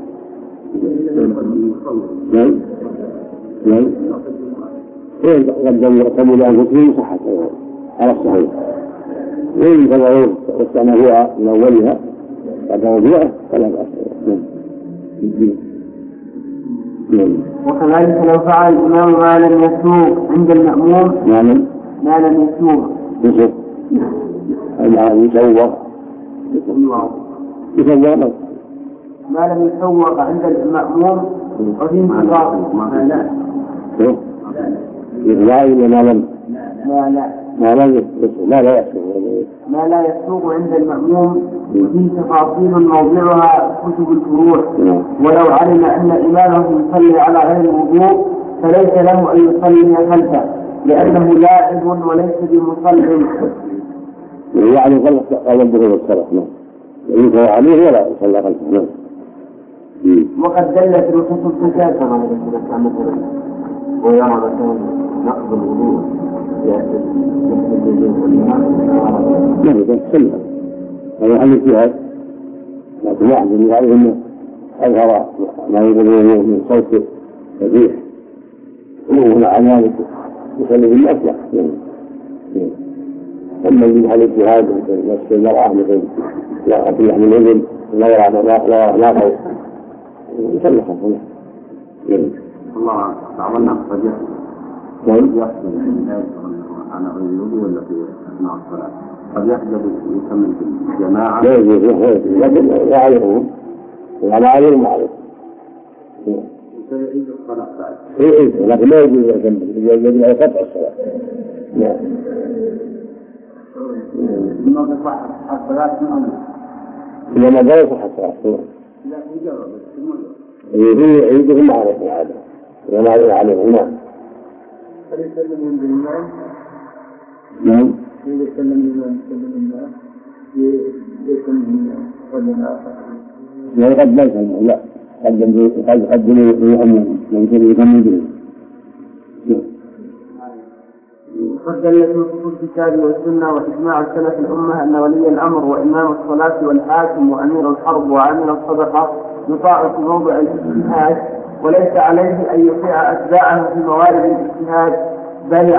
لا قدم ويكمل أنفسه صحة على الصحيح. وإن تبعوه واستعنفوها من أولها قدموا فيها فلا بأس. وكذلك لو فعل الإمام ما لم يسوق عند المأموم ما لم يسوق ما لم يسوق عند المأموم وفي انتظار ما لا يسوق عند المأموم وفيه تفاصيل موضعها كتب الفروع. ولو علم أن إمامه يصلي على غير الوضوء فليس له أن يصلي خلفه لأنه لاعب وليس بمصلي. يعني قال الدخول الصلاة ينكر عليه ولا يصلي خلفه. وقد دلت نصوص الزكاة كما ذكرت مثلا ويرى مثلا نقض الوضوء هذا حل اجتهاد لكن يحدث من هذه أنه أظهر ما يقولون من صوت فديح ومع ذلك يصلي بالنفس. أما من هذا الاجتهاد مثل نفس المرأة مثل قد يحمل الإذن لا يرى لا خوف يصلي خلفه. الله تعالى قد يحصل العلاج على غير الوضوء ولا في أثناء الصلاة قد يحدث يكمل في الجماعة لا يجوز لكن لا عليهم ولا عليهم عليه سيعيد الصلاة بعد لكن لا يجوز يكمل يجب على قطع الصلاة. ما تصح الصلاة من أمر إذا ما جاء صح الصلاة لا يجرب يجب ما عليه العادة وما عليه. نعم. هل يسلمون بالإمام؟ نعم. هل يسلم الإمام بالإمام؟ يسلم ولا لا؟ قد لا يسلم لا قد يقدم يمكن يكمل به. وقد دلت نصوص الكتاب والسنة وإجماع السلف الأمة أن ولي الأمر وإمام الصلاة والحاكم وأمير الحرب وعامل الصدقة يطاع في موضع الاجتهاد وليس عليه أن يطيع أتباعه في موارد الاجتهاد بل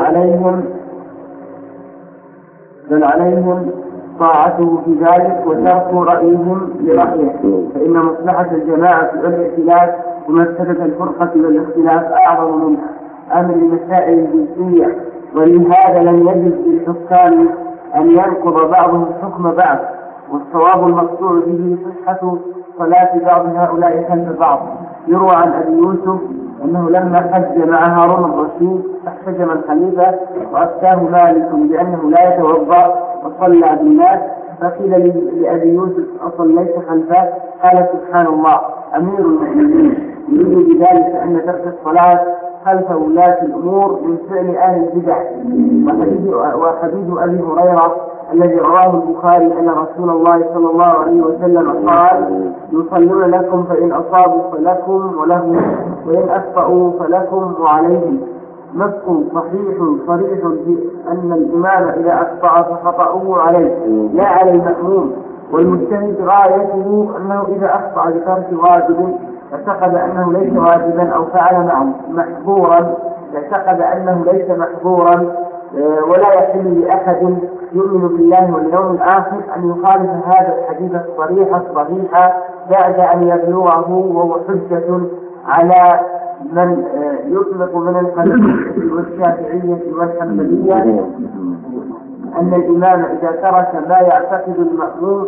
عليهم طاعته في ذلك وترك رأيهم لرأيه فإن مصلحة الجماعة والاختلاف ومفسدة الفرقة والاختلاف أعظم من أمر المسائل الجنسية ولهذا لم يجد للحكام أن ينقض بعضهم حكم بعض والصواب المقطوع به صحة صلاة بعض هؤلاء خلف بعض. يروى عن أبي يوسف أنه لما حج مع هارون الرشيد احتجم الخليفة وأفتاه مالك بأنه لا يتوضأ وصلى بالناس فقيل لأبي يوسف أصليت خلفه؟ قال سبحان الله أمير المؤمنين يريد بذلك أن ترك الصلاة خلف ولاة الأمور من فعل أهل البدع. وحديث أبي هريرة الذي رواه البخاري أن رسول الله صلى الله عليه وسلم قال يصلون لكم فإن أصابوا فلكم ولهم وإن أخطأوا فلكم وعليهم. نص صحيح صريح في أن الإمام إذا أخطأ فخطأه عليه لا على المأموم والمجتهد غايته أنه إذا أخطأ بترك واجب اعتقد أنه ليس واجبا أو فعل محظورا اعتقد أنه ليس محظورا ولا يحل لأحد يؤمن بالله واليوم الآخر أن يخالف هذا الحديث الصريح بعد أن يبلغه وهو حجة على من يطلق من الحنفية والشافعية والحنبلية أن الإمام إذا ترك ما يعتقد المأموم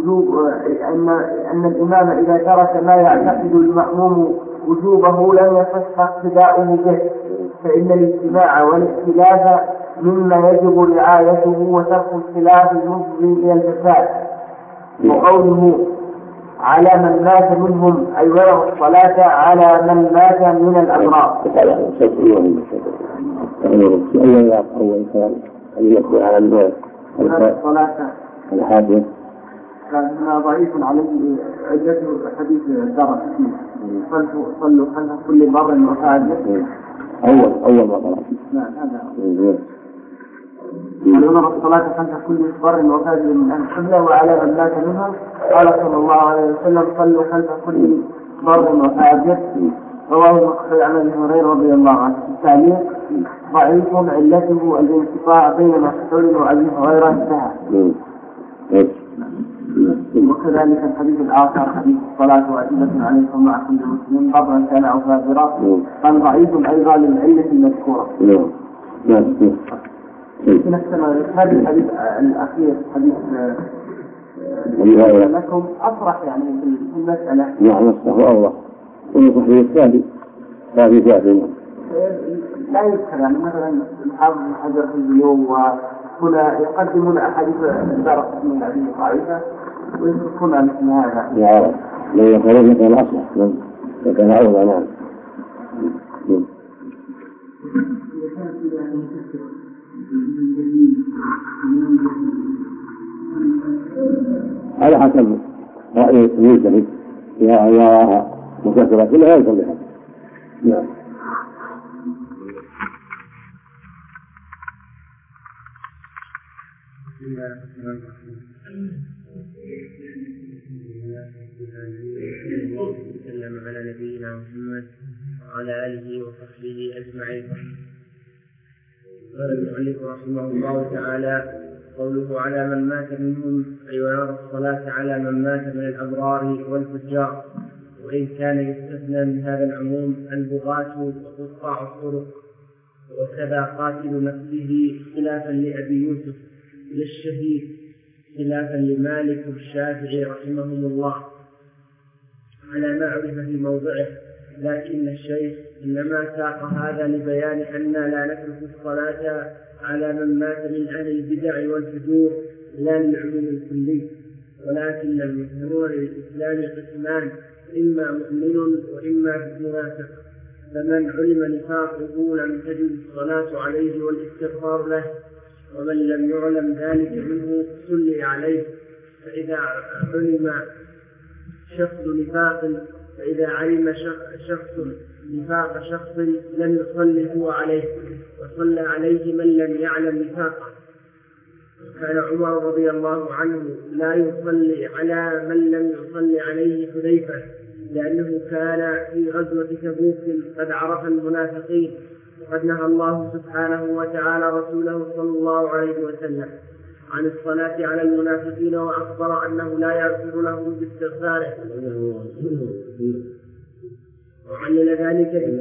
أن الإمام إذا ترك ما يعتقد المأموم وجوبه لن يصح اقتداؤه به فإن الاجتماع والاختلاف مما يجب رعايته وترك الخلاف المفضي إلى الفساد. وقوله على من مات منهم أي ولو الصلاة على من مات من الأمراض. الصلاة الحادث كان ضعيف عليه عدته حديث درس فيه صلوا خلف كل بر وفاجر أول مرة. نعم هذا ونرى الصلاة خلف كل بر وفاجر من أهل القبلة وعلى من مات منهم قال صلى الله عليه وسلم صلوا خلف كل بر وفاجر. رواه مقصد عن أبي هريرة رضي الله عنه. التعليق ضعيف علته الانقطاع بين مقصود وأبي هريرة انتهى. وكذلك الحديث الآخر حديث الصلاة واجبة عليكم مع كل مسلم برا كان أو فاجرا قال ضعيف أيضا للعلة المذكورة. في نفس هذا الحديث الأخير حديث لكم أصرح يعني في المسألة. نعم أصرح الله والصحيح الثاني هذه ثاني لا يذكر يعني مثلا الحافظ بن حجر في اليوم وهنا يقدمون أحاديث درس من هذه الضعيفة ويذكرون مثل هذا. يا لو يخرج لك الأصلح لكن أوضع. نعم. على حسب رأي المجتهد يراها مكثرة كلها يصلحها. نعم. بسم الله الرحمن الرحيم. وسلم على نبينا محمد وعلى آله وصحبه أجمعين. قال المؤلف رحمه الله تعالى: قوله على من مات منهم أي ويرى الصلاة على من مات من الأبرار والفجار، وإن كان يستثنى من هذا العموم البغاة وقطاع الطرق، وكذا قاتل نفسه خلافا لأبي يوسف للشهيد خلافا لمالك والشافعي رحمهم الله على ما عرف في موضعه. لكن الشيخ إنما ساق هذا لبيان أننا لا نترك الصلاة على من مات من أهل البدع والفجور لا للعموم الكلي، ولكن المظهرون للإسلام قسمان: إما مؤمن وإما منافق، فمن علم نفاقه لم تجد الصلاة عليه والاستغفار له، ومن لم يعلم ذلك منه صلي عليه. فإذا علم شخص نفاق شخص لم يصلي هو عليه، وصلى عليه من لم يعلم نفاقه. كان عمر رضي الله عنه لا يصلي على من لم يصلي عليه حذيفة، لأنه كان في غزوة تبوك قد عرف المنافقين، وقد نهى الله سبحانه وتعالى رسوله صلى الله عليه وسلم عن الصلاة على المنافقين، وأخبر أنه لا يغفر لهم باستغفاره، وعلل ذلك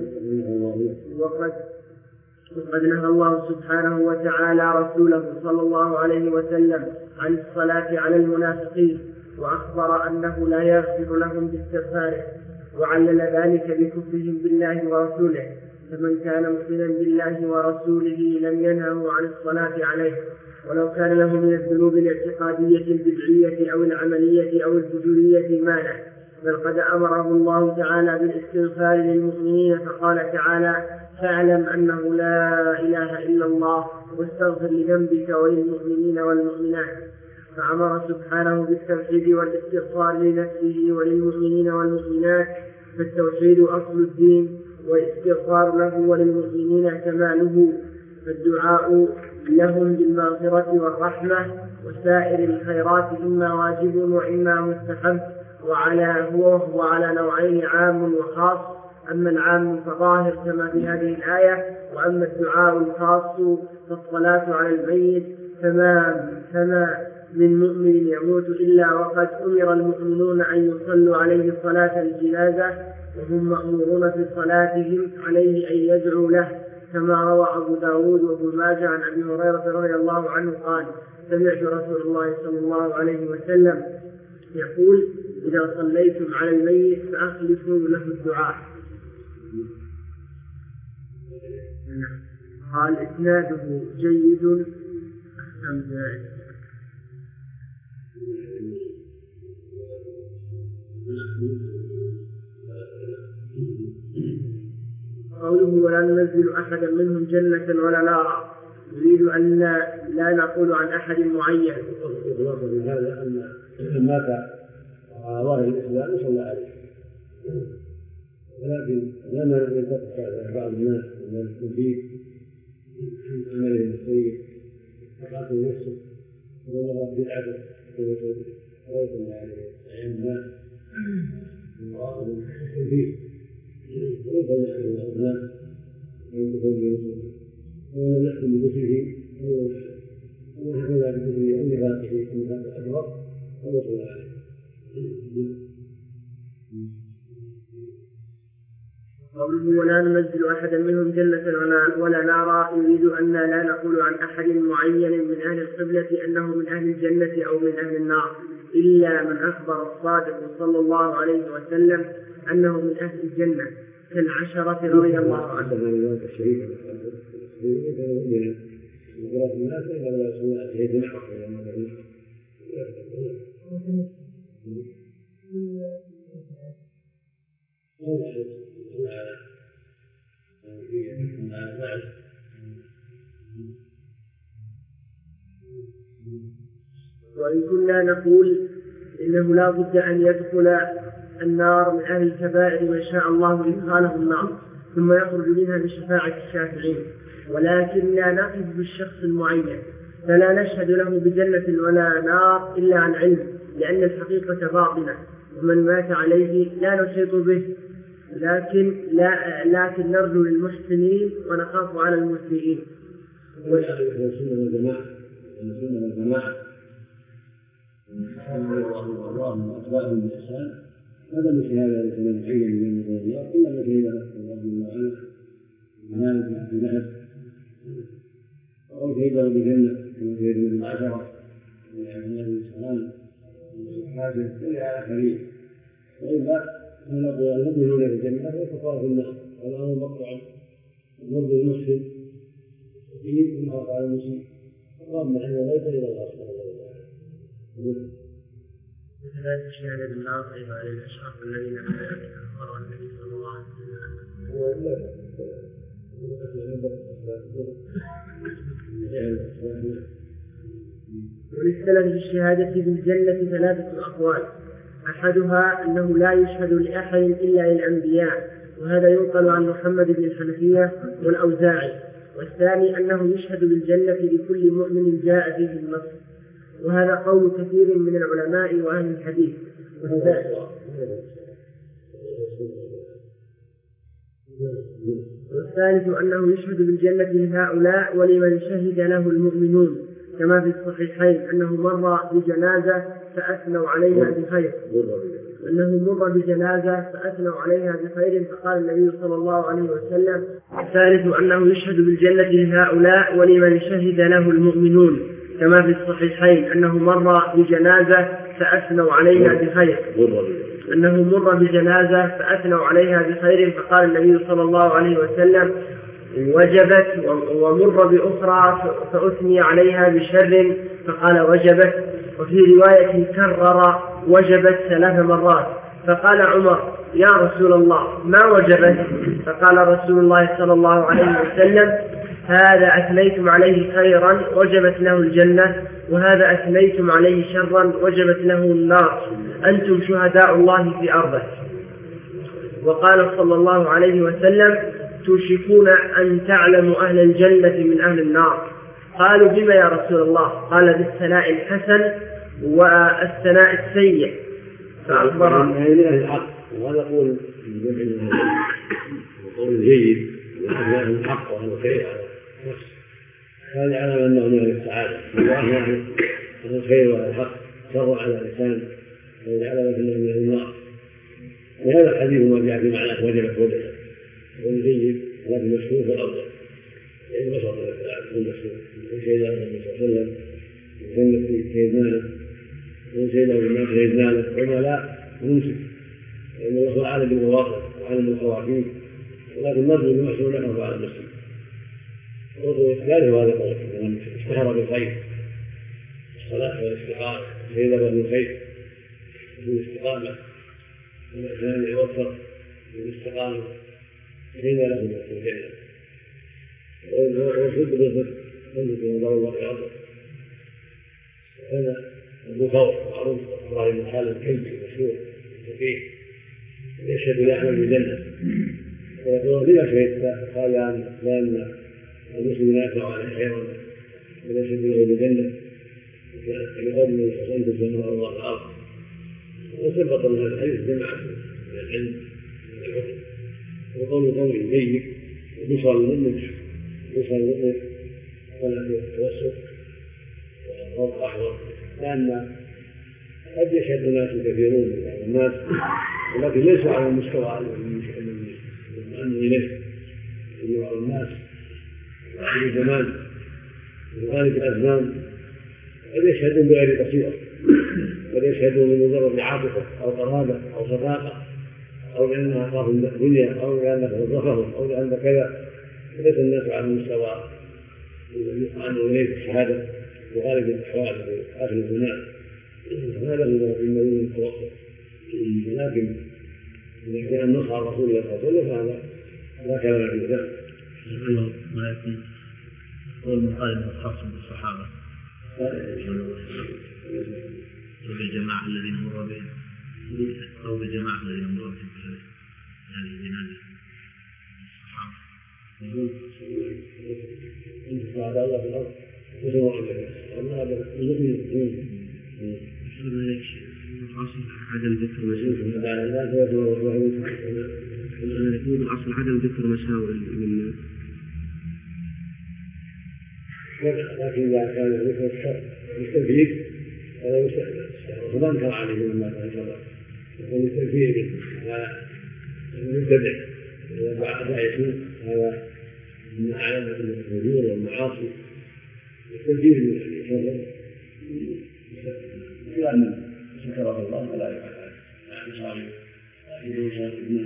وقد نهى الله سبحانه وتعالى رسوله صلى الله عليه وسلم عن الصلاة على المنافقين، وأخبر أنه لا يغفر لهم باستغفاره، وعلل ذلك بكفرهم بالله ورسوله. فمن كان مؤمنا بالله ورسوله لم ينهه عن الصلاة عليه، ولو كان له من الذنوب الاعتقادية البدعية أو العملية أو الفجورية مانع، بل قد أمره الله تعالى بالاستغفار للمؤمنين، فقال تعالى: فاعلم أنه لا إله إلا الله واستغفر لذنبك وللمؤمنين والمؤمنات. فأمر سبحانه بالتوحيد والاستغفار لنفسه وللمؤمنين والمؤمنات، فالتوحيد أصل الدين، والاستغفار له وللمؤمنين كماله، فالدعاء لهم بالمغفرة والرحمة وسائر الخيرات إما واجب وإما مستحب، وعلى نوعين: عام وخاص. أما العام فظاهر كما في هذه الآية، وأما الدعاء الخاص فالصلاة على الميت، فما من مؤمن يموت إلا وقد أمر المؤمنون أن يصلوا عليه صلاة الجنازة، وهم مأمورون في صلاتهم عليه أن يدعوا له، كما روى أبو داود وابن ماجه عن أبي هريرة رضي الله عنه قال: سمعت رسول الله صلى الله عليه وسلم يقول: إذا صليتم على الميت فأخلصوا له الدعاء. قال: إسناده جيد. قوله: ولا ننزل أحدا منهم جنة ولا نارا، يريد أن لا نقول عن أحد معين. الخلاصة من هذا أن من مات على ظاهر الإسلام صلى عليه، ولكن لما ينتقص بعض الناس من التنفيذ في عمله السيء فقاتل نفسه وظهر بدعته ويصلى عليه الناس التنفيذ ويصلى عليه الناس وينتقل بنفسه ويحكم بكفره وهكذا بكفره أو نفاقه النفاق الأكبر ويصلى عليه. قوله: ولا ننزل أحدا منهم جنة ولا نارا، يريد أن لا نقول عن أحد معين من أهل القبلة أنه من أهل الجنة أو من أهل النار، إلا من أخبر الصادق صلى الله عليه وسلم أنه من أهل الجنة، كالعشرة رضي الله عنهم. وإن كنا نقول إنه لا بد أن يدخل النار من أهل الكبائر من شاء الله إدخاله النار ثم يخرج منها بشفاعة الشافعين، ولكن لا نقف بالشخص المعين، فلا نشهد له بجنة ولا نار إلا عن علم، لأن الحقيقة باطنة، ومن مات عليه لا نحيط به، لكن نرجو للمحسنين ونخاف على المسيئين. السنة والجماعة الله من أسبابهم بالإحسان، هذا مثل هذا الكلام معين من الله إلا ما شهد له الله جل وعلا بمال بذهب أو شهد له بجنة كما شهد له بالعشرة من أعمال الإسلام والحاجة إلى آخرين، وإلا فنقول المؤمنون في الجنة والكفار في النار، والأمر مقطوع نرجو المسلم به ونخاف على المسلم، اللهم إنه ليس إلى الله سبحانه وتعالى. وكذلك الشهادة بالنار أيضا على الأشخاص الذين أخبروا النبي صلى الله عليه وسلم. وللسلف الشهادة بالجنة 3 أقوال، أحدها أنه لا يشهد لأحد إلا للأنبياء، وهذا ينقل عن محمد بن الحنفية والأوزاعي، والثاني أنه يشهد بالجنة لكل مؤمن جاء فيه النص، وهذا قول كثير من العلماء وأهل الحديث. والثالث أنه يشهد بالجنة لهؤلاء ولمن شهد له المؤمنون، كما في الصحيحين أنه مر بجنازة فأثنوا عليها بخير فقال النبي صلى الله عليه وسلم. الثالث أنه يشهد بالجنة لهؤلاء ولمن شهد له المؤمنون، كما في الصحيحين أنه مر بجنازة فأثنوا عليها بخير فقال النبي صلى الله عليه وسلم وجبت، ومر بأخرى فأثني عليها بشر فقال وجبت. وفي رواية كرر وجبت 3 مرات، فقال عمر يا رسول الله ما وجبت؟ فقال رسول الله صلى الله عليه وسلم هذا أثنيتم عليه خيرا وجبت له الجنة، وهذا أثنيتم عليه شرا وجبت له النار، أنتم شهداء الله في أرضه. وقال صلى الله عليه وسلم توشكون أن تعلموا أهل الجنة من أهل النار. قالوا بما يا رسول الله؟ قال بالثناء الحسن والثناء السيء. فأخبر الحق، وهذا قول جيد، وأهل الحق وأهل الخير على نفسه، هذا على أنه من السعادة، وأهل الخير وأهل الحق شر على الإنسان ويجعل مثله من النار. وهذا الحديث ما جاء في معناه وجبت قول جيد، لكن مشهور في الأرض يعني بشر من مشهور من شيء له النبي صلى الله عليه وسلم من شيء ماله من شيء له الناس شيء ماله، وما لا نمسك، لأن الله هو عالم بالمواقف وعالم بالخواتيم، ولكن نرجو أن يحسن لكم على المسلم. وذلك هذا القول من اشتهر بالخير الصلاة والاستقامة شيء له بالخير والاستقامة، والإنسان يوفق بالاستقامة شيء له بالجنة، وشد بالصدق تنزل من الله ويعظم. هذا أبو ثور معروف إبراهيم بن خالد الكلبي مشهور فقيه يشهد لأحمد بالجنة، ويقول لما شهدت؟ قال لأن المسلم لا يقع عليه خيرا ويشهد له بالجنة لقول من حسنت السماء والله الأرض. وثبت من هذا الحديث جماعة من العلم من الحكم، وقول قوله جيد يوصل للمؤمن ولا في التوسط والرفع أحوال، لأن قد يشهد الناس كثيرون من الناس ولكن ليسوا على المستوى المؤمن إليه من الناس في الزمان من ذلك الأزمان، قد يشهدون بغير بصيرة، قد يشهدون بمجرد عاطفة أو قرابة أو صداقة أو لأنها أخاف الدنيا أو لأنك وظفهم أو لأن كذا، فليس الناس على المستوى المؤمن إليه الشهادة وغالب الأحوال في آخر الزمان. هذا هو المدين المتوسط، لكن إذا كان النص على رسول الله صلى الله عليه وسلم فهذا لا كلام في ذلك. ما يأتي قول من قال إنه خاص بالصحابة وبالجماعة الذين مروا بهم أو بالجماعة الذين مروا بهم هذه الجنازة الصحابة. أنت شهداء الله في الأرض عدم ذكر يكون الأصل عدم ذكر مساوئ للناس، لكن إذا كان ذكر الشر بالتكبير هذا مستحب ولا انكر عليه مما تذكر يكون التكبير على المبتدع إذا بعد يكون هذا من علامة الفجور والمعاصي التكبير من الشر لأن شكره الله فلا يفعل يعني صالح لكن صالح الناس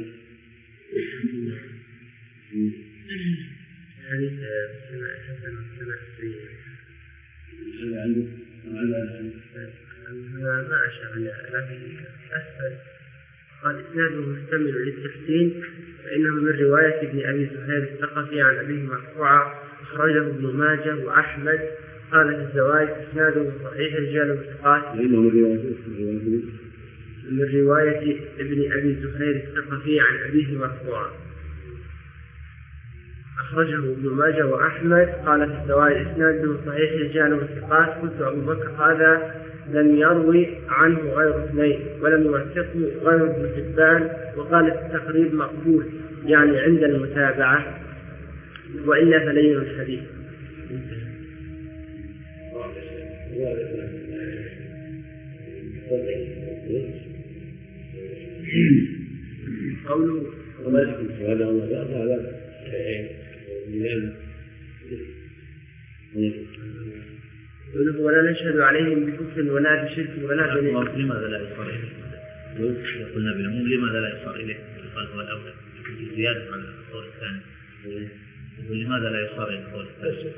حديث سمع حسن وسمع سيء هذا عنده ما أشعر لكن أسفل قال إسناده مستمر للتحسين فإنه من رواية ابن أبي زهير الثقفي عن أبيه مرفوعا أخرجه ابن ماجه وأحمد. قال في الزوائد إسناده صحيح رجال وثقات من رواية ابن أبي زهير الثقفي عن أبيه مرفوعا أخرجه ابن ماجه وأحمد. قال في الزوائد إسناده صحيح رجال وثقات. قلت أبو بكر هذا لم يروي عنه غير اثنين ولم يوثقه غير ابن حبان، وقال في التقريب مقبول يعني عند المتابعة وإلا فلين الحديث. قوله ولا نشهد عليهم بكفر ولا بشرك ولا بنفاق. لماذا لا يصار إليه؟ قلنا بالعموم لماذا لا يصار إليه؟ قال هو الأولى زيادة على القول الثاني. لماذا لا يصار إلى القول الثاني؟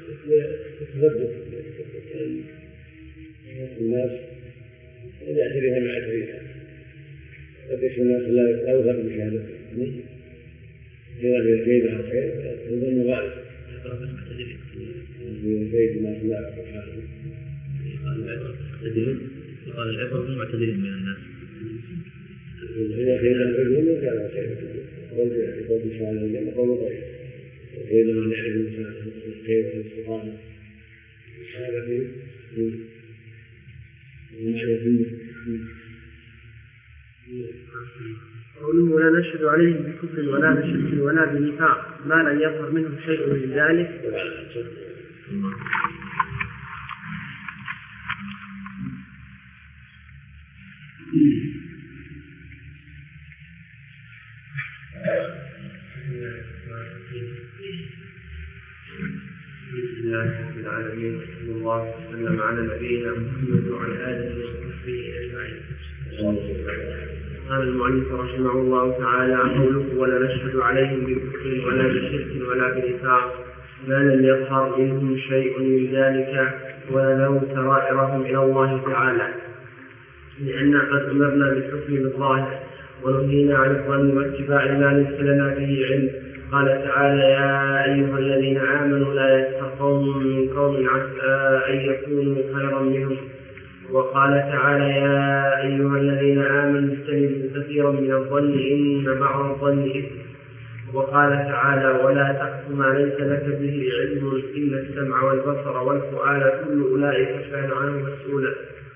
الناس يعتريها من عتريها قديش الناس لا يوثق بشهادته إذا بيدها الخير يظن غالب بيد الناس لا يعرفون قال العبر بالمعتدلين من الناس إذا كان العلم كان خير قول بشهادة الجنة قول طيب وإذا من يعرف الخير والاستقامة الشهادة قوله ولا نشهد عليهم بكفر ولا بشرك ولا بنفاق ما لم يظهر منهم شيء من ذلك. بسم الله رب العالمين وصلى الله وسلم على نبينا محمد وعلى آله وصحبه أجمعين. قال المؤلف رحمه الله تعالى قوله ولا نشهد عليهم بكفر ولا بشرك ولا بنفاق ما لم يظهر منهم شيء من ذلك ولو سرائرهم إلى الله تعالى، لأن قد أمرنا بالحكم بالظاهر ونهينا عن الظن واتباع ما ليس لنا به علم. قال تعالى يا أيها الذين آمنوا لا يسخر قوم من قوم عسى أن يكونوا خيرا منهم. وقال تعالى يا أيها الذين آمنوا اجتنبوا كثيرا من الظن إن بعض الظن إثم. وقال تعالى ولا تقف ما ليس لك به علم إن السمع والبصر والفؤاد كل أولئك كان عنه مسؤولا.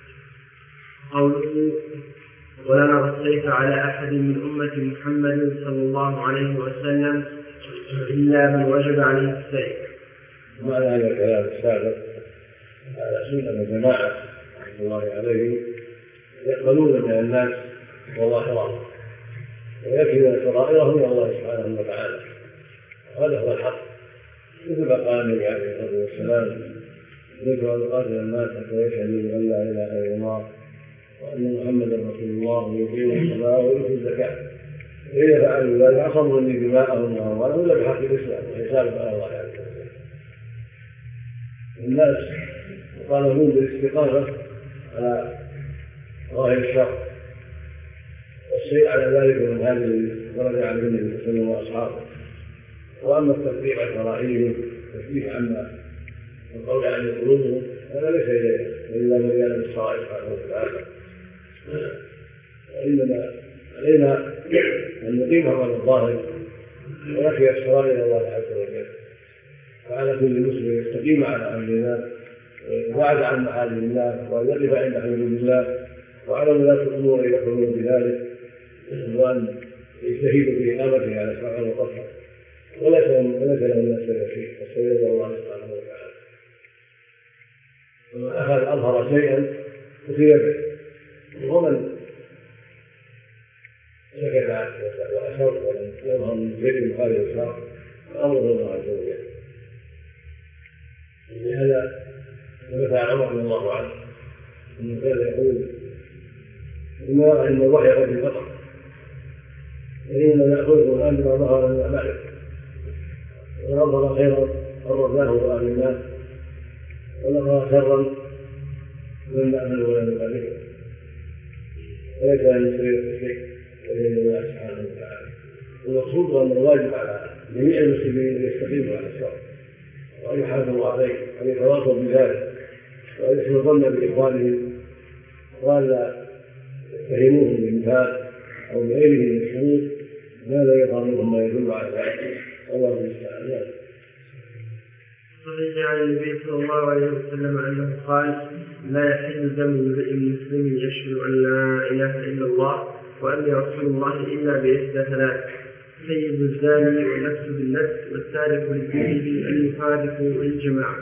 قوله ولا نرى السيف على أحد من أمة محمد صلى الله عليه وسلم إلا من وجب عليه السيف. ومعنى هذا الكلام السابق على سنة الجماعة رحمة الله عليهم يقبلون من الناس وظاهرهم ويكفي سرائرهم الى الله سبحانه وتعالى، هذا هو الحق. مثل ما قال النبي عليه الصلاه والسلام ذكر ان قاتل الناس حتى يشهدوا ان لا اله الا الله وان محمدا رسول الله ويقيموا الصلاه ويؤتوا الزكاه، فاذا فعلوا ذلك عصموا مني دماءهم واموالهم الا بحق الاسلام وحسابهم على الله عز وجل. الناس يطالبون بالاستقامه على ظاهر الشرع والشيء على ذلك من هذه الذي ورد عليه النبي صلى الله عليه وسلم واصحابه. واما التفريق عن شرائعهم والتفريق عما القول عن قلوبهم هذا ليس اليه الا من يعلم الشرائع سبحانه وتعالى. وانما علينا ان نقيمهم على الظاهر ونخشى الشرائع الى الله عز وجل، فعلى كل مسلم يستقيم على امر الله يبعد عن محارم الله وأن يقف عند حدود الله وعلى ولاة الأمور أن يحكموا بذلك وأن يجتهدوا في إقامته على السمع والبصر وليس لهم من السبب السبب الله سبحانه وتعالى. ومن أخذ أظهر شيئا كفي به ومن سكت وأسر ولم يظهر من شيء مخالف الشرع فأمره الله عز وجل. لهذا ثبت عن عمر رضي الله عنه أنه كان يقول إن الوحي قد انقطع فإننا نأخذ القرآن بما ظهر من أعماله ومن أظهر خيرا قربناه أهل الناس ومن أظهر شرا لم نأمل ولا نقابله وليس أن يسير شيء بين الله سبحانه وتعالى. والمقصود أن الواجب على جميع المسلمين أن يستقيموا على الشرع وأن يحافظوا عليه وأن يتواصوا بذلك وأن يحسنوا الظن بإخوانهم وأن لا يتهموهم بالنفاق أو بغيره من الشرور ما لا يظهر منهم ما يدل على ذلك. الله المستعان. صحيح عن النبي صلى الله عليه وسلم أنه قال: لا يحل دم امرئ مسلم يشهد أن لا إله إلا الله وأني رسول الله إلا بإحدى ثلاث: سيد الزاني والنفس بالنفس والتارك لدينه المفارق للجماعة.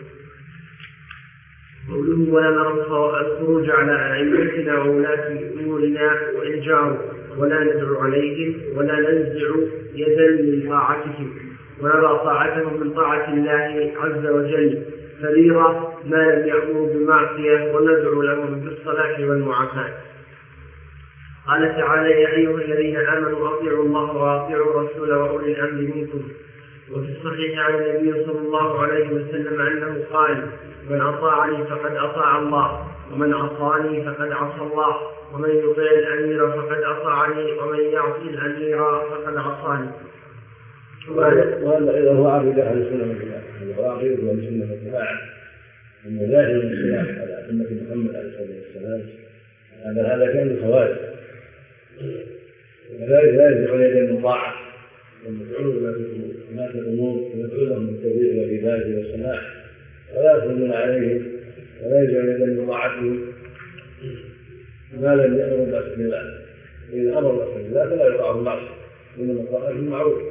قوله: ولا نرى الخروج على أئمتنا وولاة أمورنا وإن جاروا ولا ندعو عليهم ولا ننزع يدا من طاعتهم ونرى طاعتهم من طاعة الله عز وجل فريضة ما لم يأمروا بمعصية وندعو لهم بالصلاح والمعافاة. قال تعالى: يا أيها الذين آمنوا أطيعوا الله وأطيعوا الرسول وأولي الأمر منكم. وفي الصحيح عن النبي صلى الله عليه وسلم أنه قال: من أطاعني فقد أطاع الله ومن عصاني فقد عصى الله ومن يطيع الأمير فقد أطاعني ومن يعصي الأمير فقد عصاني. وهذا إذا هو عقيدة أهل السنة والجماعة، هو عقيدة أهل السنة والجماعة أن ظاهر الخلاف على أمة محمد عليه الصلاة والسلام هذا كان الخوارج وكذلك لا يرجعون يدين من طاعة ويدعون ولاة الأمور ويدعون لهم بالتوفيق والهداية والسماح ولا يخرجون عليهم ولا يرجعون يدين من طاعتهم ما لم يأمروا بأس الله. إذا أمر بأس الله فلا يطاعه المعصية إنما الطاعة بالمعروف.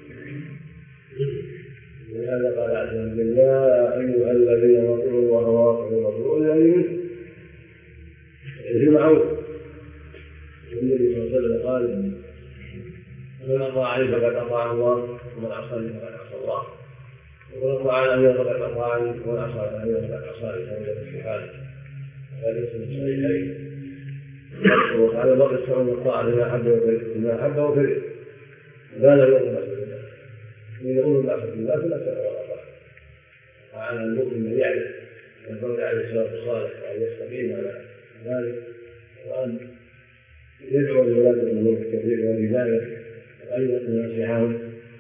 لهذا قال عز وجل: يا أيها الذين آمنوا الله وأطيعوا الرسول الذين بالمعروف. النبي صلى الله عليه وسلم قال: من أطاعني فقد أطاع الله ومن عصاني فقد عصى الله ومن أطاع الأمير فقد أطاعني ومن عصى الأمير فقد عصاني فهو في حاله. هذا اسم الصحيحين. وعلى باقي السمع والطاعة لما أحبه وكره لا لا يؤمن بأس بالله. من يؤمن بأس بالله فلا سمع ولا طاعة. وعلى المؤمن أن يعرف ينبغي عليه السلف الصالح وأن يستقيم على ذلك وأن يدعو لولاة الأمور بالتوفيق والهداية وأن ينصحهم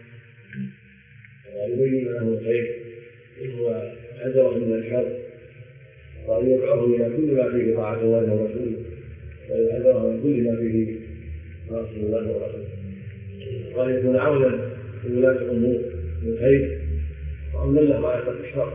وأن يبين لهم الخير ويحذرهم من الشر وأن يدعوهم إلى كل ما فيه طاعة الله ورسوله ويحذرهم من كل ما فيه معصية الله ورسوله وأن يكون عونا لولاة الأمور بالخير وأن لهم على ترك الشر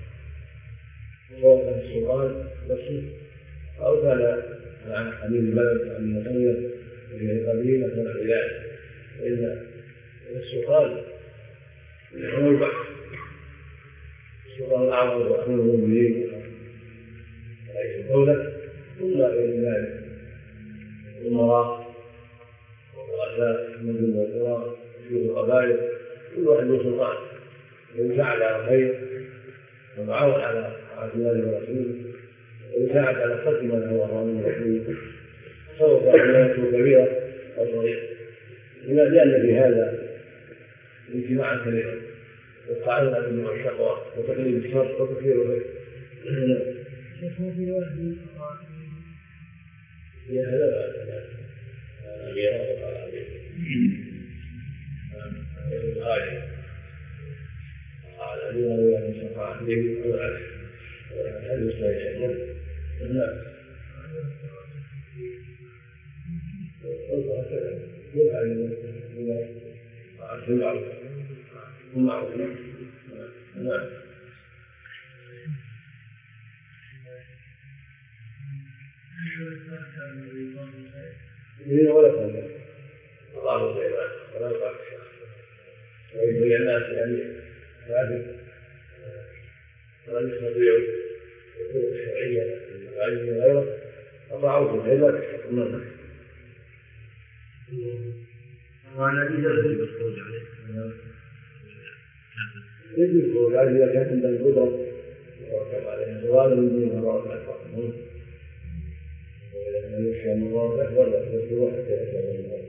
سواء كان السلطان نفسه أو كان مع أمير البلد أو من القرية وفيه قبيلة من العلاج. فإن السلطان هو البحث. السلطان الأعظم وأمير المؤمنين رئيس الدولة ثم غير ذلك الأمراء والرؤساء من دون القرى وشيوخ القبائل كل واحد له سلطان ويساعد على الخير ويعاون على طاعة الله ورسوله ويساعد على قتل من هو أمام المسلمين سواء كان كبيرة أو صغيرة. لأن في هذا اجتماعا كبيرا والتعاون على البر والتقوى وتقليل الشر وتكفير الخير. يا هذا الأميرة وقال الأميرة ولا تشفع عليه ولا هل يستطيع الناس يفعل المعروف. من ولا تنبه الله الخيرات ولا يقع ويبين الناس يعني هذه ولا يستطيعوا الطرق الشرعيه العلم وغيره فطاعوا في الخيرات يحكمون الناس. وعن ابي ذر الخروج عليه يجب الخروج عليه اذا كانت عنده القدره يتوكل عليه سواء من دون الله اكبر وإذا يخشى من الله أكبر فاسلوه حتى يتوب الله.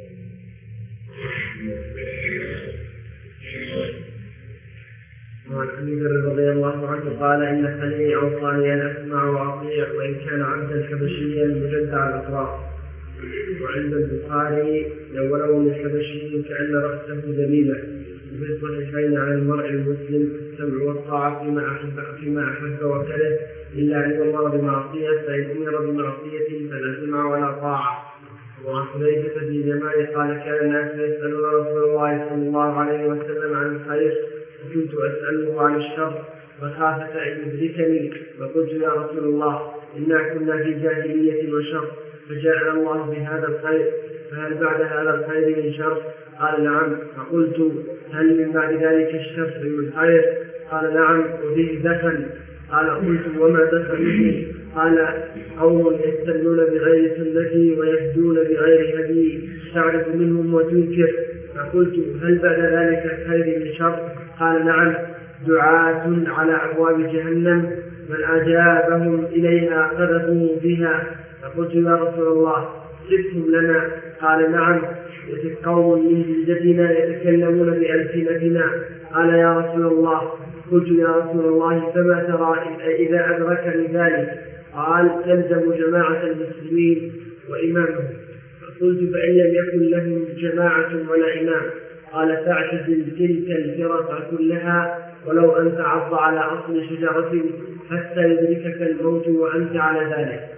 وعن ابي ذر رضي الله عنه قال ان خليلي اوصاني ان اسمع واطيع وان كان عبدا حبشيا مجدع الاطراف. وعند البخاري لو ولو من حبشي كأن رأسه ذليلة. وفي الصحيحين عن المرء المسلم السمع والطاعة فيما أحب وكره إلا أن يؤمر بمعصية فإن أمر بمعصية فلا سمع ولا طاعة. وعن حذيفة بن اليمان قال كان الناس يسألون رسول الله صلى الله عليه وسلم عن الخير وكنت أسأله عن الشر مخافة أن يدركني فقلت يا رسول الله إنا كنا في جاهلية وشر فجاءنا الله بهذا الخير فهل بعد هذا الخير من شر؟ قال نعم. فقلت هل من بعد ذلك الشر من خير؟ قال نعم وفيه دفن. قال قلت وما دفن؟ قال قوم يستنون بغير سنتي ويهدون بغير هدي تعرف منهم وتنكر. فقلت هل بعد ذلك الخير من شر؟ قال نعم دعاة على أبواب جهنم من أجابهم إليها قذفوا بها. فقلت يا رسول الله صفهم لنا. قال نعم يأتي قوم من جلدتنا يتكلمون بألسنتنا. قال يا رسول الله. قلت يا رسول الله فما ترى إذا أدركني ذلك؟ قال تلزم جماعة المسلمين وإمامهم. فقلت فإن لم يكن لهم جماعة ولا إمام؟ قال تعتزل تلك الفرق كلها ولو أن تعض على أصل شجرة حتى يدركك الموت وأنت على ذلك.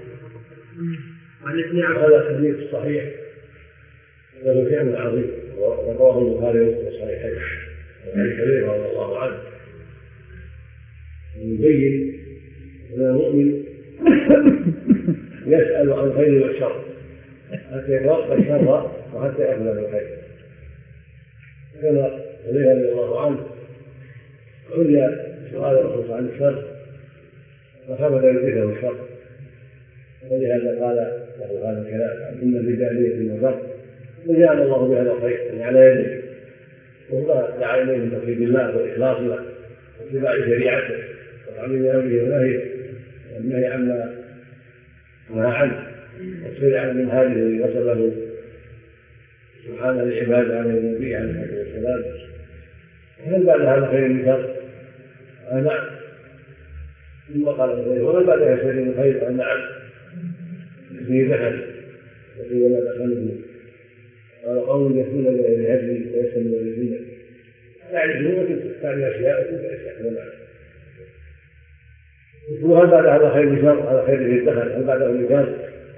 هذا الحديث الصحيح له شأن عظيم ورواه البخاري في الصحيحين عن الكبير رضي الله عنه يبين أن المؤمن يسأل عن الخير والشر حتى يتوقع الشر وحتى يأخذ بالخير. كان علي رضي الله عنه علي سؤال الرسول عن الشر فخاف لا يدركه الشر ولهذا قال له هذا الكلام ان الجاهليه وشر فجعل الله بهذا الخير يعني على يده وهو دعا اليه من توحيد الله والاخلاص له واتباع شريعته وتعظيم امره ونهيه والنهي عما نهى عنه والسير عن من هذه الذي وصل له سبحانه العباد عليه النبي عليه الصلاه والسلام. هل بعد هذا خير من شر؟ نعم. ثم قال ومن بعد هذا خير من خير؟ نعم. في ذهب وفي وما دخله قال قوم يسمون بغير هدي ويسمون بالسنه تعرفون وتنسى تعرف اشياء وتنسى اشياء ولا وهل بعد هذا خير من شر؟ هذا خير في الدخل هل بعده من شر؟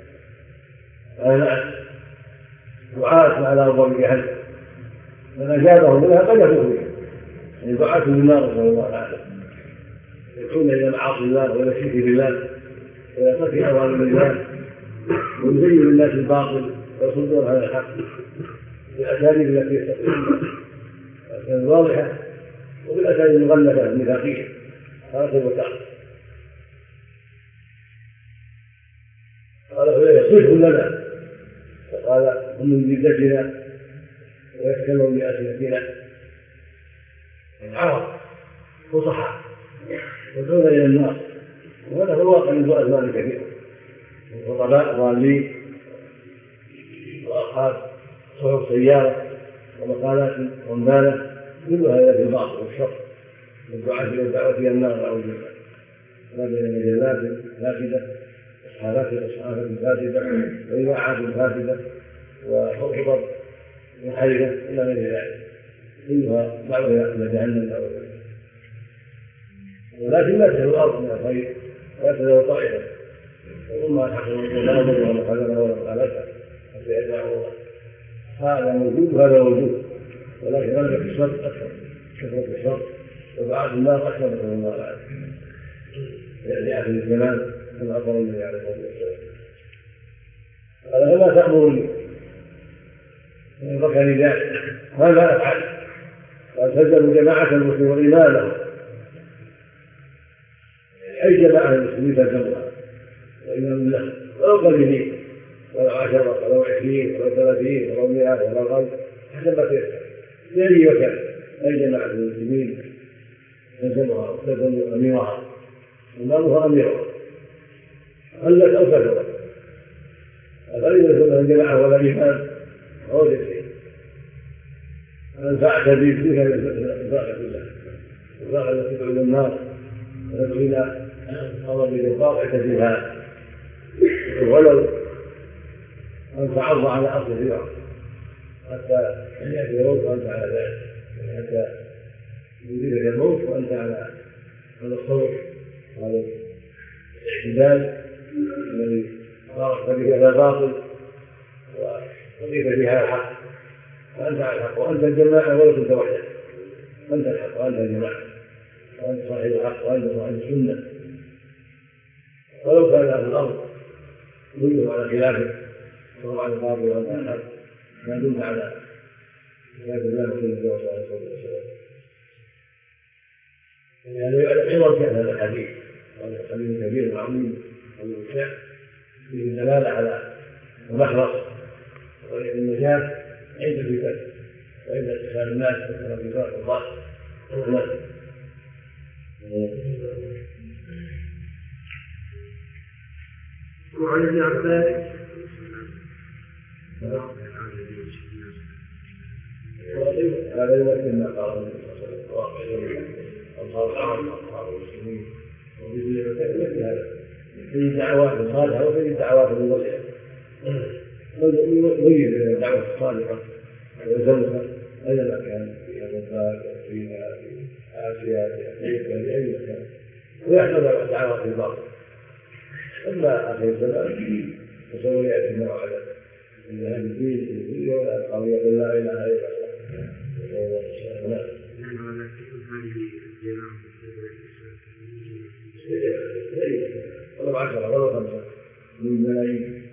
نعم. دعاة على أبواب جهنم من أجابهم منها قد يكون يعني دعاة للنار نسأل الله عنه يدعون إلى معاصي الله وإلى الشرك بالله وإلى ترك أوامر الله ويزين للناس الباطل ويصدون هذا الحق بالأساليب التي يستطيعون الأساليب الواضحة وبالأساليب المغلفة الميثاقية هذا هو التعب. قال فيصرفهم لنا فقال هم من جدتنا ويتكلمون بألسنتنا العرب فصحى يدعون إلى النار وهذا هو الواقع منذ أزمان كثيرة الخطباء ضالين وأصحاب صحف سيارة ومقالات رمانة كل هذا في الباطل والشر والدعاة إلى الدعوة إلى النار نعوذ بالله. هذه مجلات فاسدة وصحافات فاسدة وإذاعات فاسدة وخطب منحرفة إلى غير ذلك كلها دعوة إلى جهنم نعوذ بالله. ولكن لا تزال الأرض من الخير ولا تزال طائفة وما الحكم ولا ضر ولا خلق ولا خالفه حتى يدعو الله. هذا موجود وهذا موجود ولكن غلبة الشر أكثر كثرة الشر وبعاد النار أكثر من النار يعني آخر الزمان كما أخبر النبي عليه الصلاة والسلام. قال فما تأمرني؟ ذكر ذلك ماذا أفعل؟ قال تلزم جماعة المسلمين وإمامهم، أي جماعة المسلمين تلزمها وإمام لهم ولو قليلين، ولو 10 ولو 20 ولو 30 ولو 100 ولو 1000 حسب ما تيسر في أي مكان. أي جماعة المسلمين تلزمها تلزم أميرها، إمامها أميرها قلت أو كثرت. فإذا كنا الجماعة ولا إمام هو ذكر أن تعتدي فيك الإنفاق كله، الإنفاق التي تدعو إلى النار وتدعو إلى طلب الإنفاق اعتديها، ولو أن تعض على أصل الفرع حتى يأتي الموت وأنت على ذلك، حتى يدرك الموت وأنت على الصبر وعلى الاعتدال الذي صارت به على الباطل وقضيت بها الحق، وأنت على الحق وأنت الجماعة ولو كنت وحدك، أنت الحق وأنت الجماعة وأنت صاحب الحق وأنت صاحب السنة، ولو كان أهل الأرض كلهم على خلافك وهو على الباطل وأنت الحق ما دمت على كتاب الله وسنة الله صلى الله عليه وسلم. يعني عوض كان هذا الحديث، وهذا حديث كبير وعظيم وممتع فيه دلالة على المخلص وطريق النجاة عند الفتن وعند اتخاذ الناس في طريق الله. وعن ابن عباس هذا يمثل ما قال النبي صلى الله عليه وسلم أصحاب العرب وأصحاب المسلمين وبذل مثل هذا في دعوات صالحة وفي دعوات مضلة، يغير الدعوة الصالحة ويلزمها أينما كان في الرفاق في آسيا في أفريقيا في أي مكان، ويحذر الدعوة في الباطل. أما آخر الزمان فسوف يأتي ما وعد من هذا الدين الكلية ولا أبقى يقول لا إله إلا الله. ولو 10 ولو 5 من ملايين.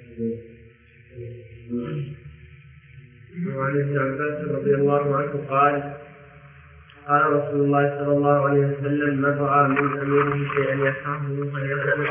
وعن ابن عباس رضي الله عنه قال قال رسول الله صلى الله عليه وسلم: من رأى من أميره شيئا يكرهه فليقل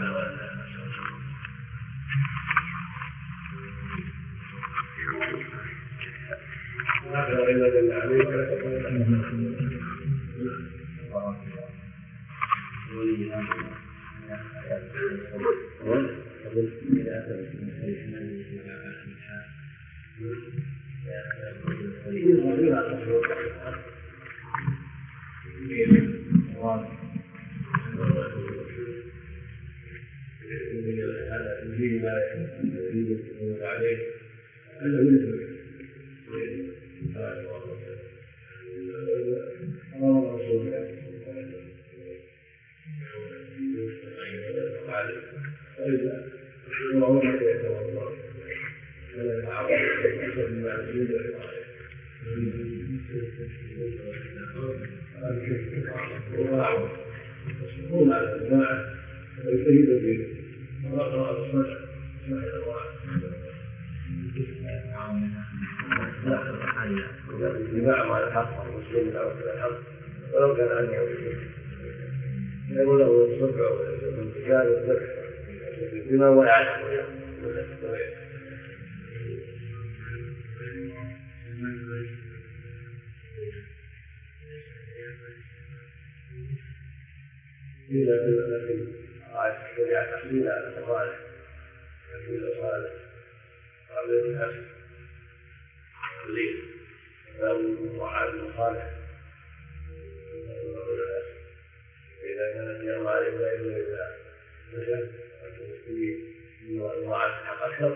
ولو كان عنه يقول له الصبع والانتكال والذبح بما هو يعلم إلا بالتي قاعد الشريعة تحميل على المصالح تحميل المصالح قبل الناس الليل وعاد المصالح إذا كانت يوم عليك لا إله إلا الله المسلمين وعاد الحق أكثر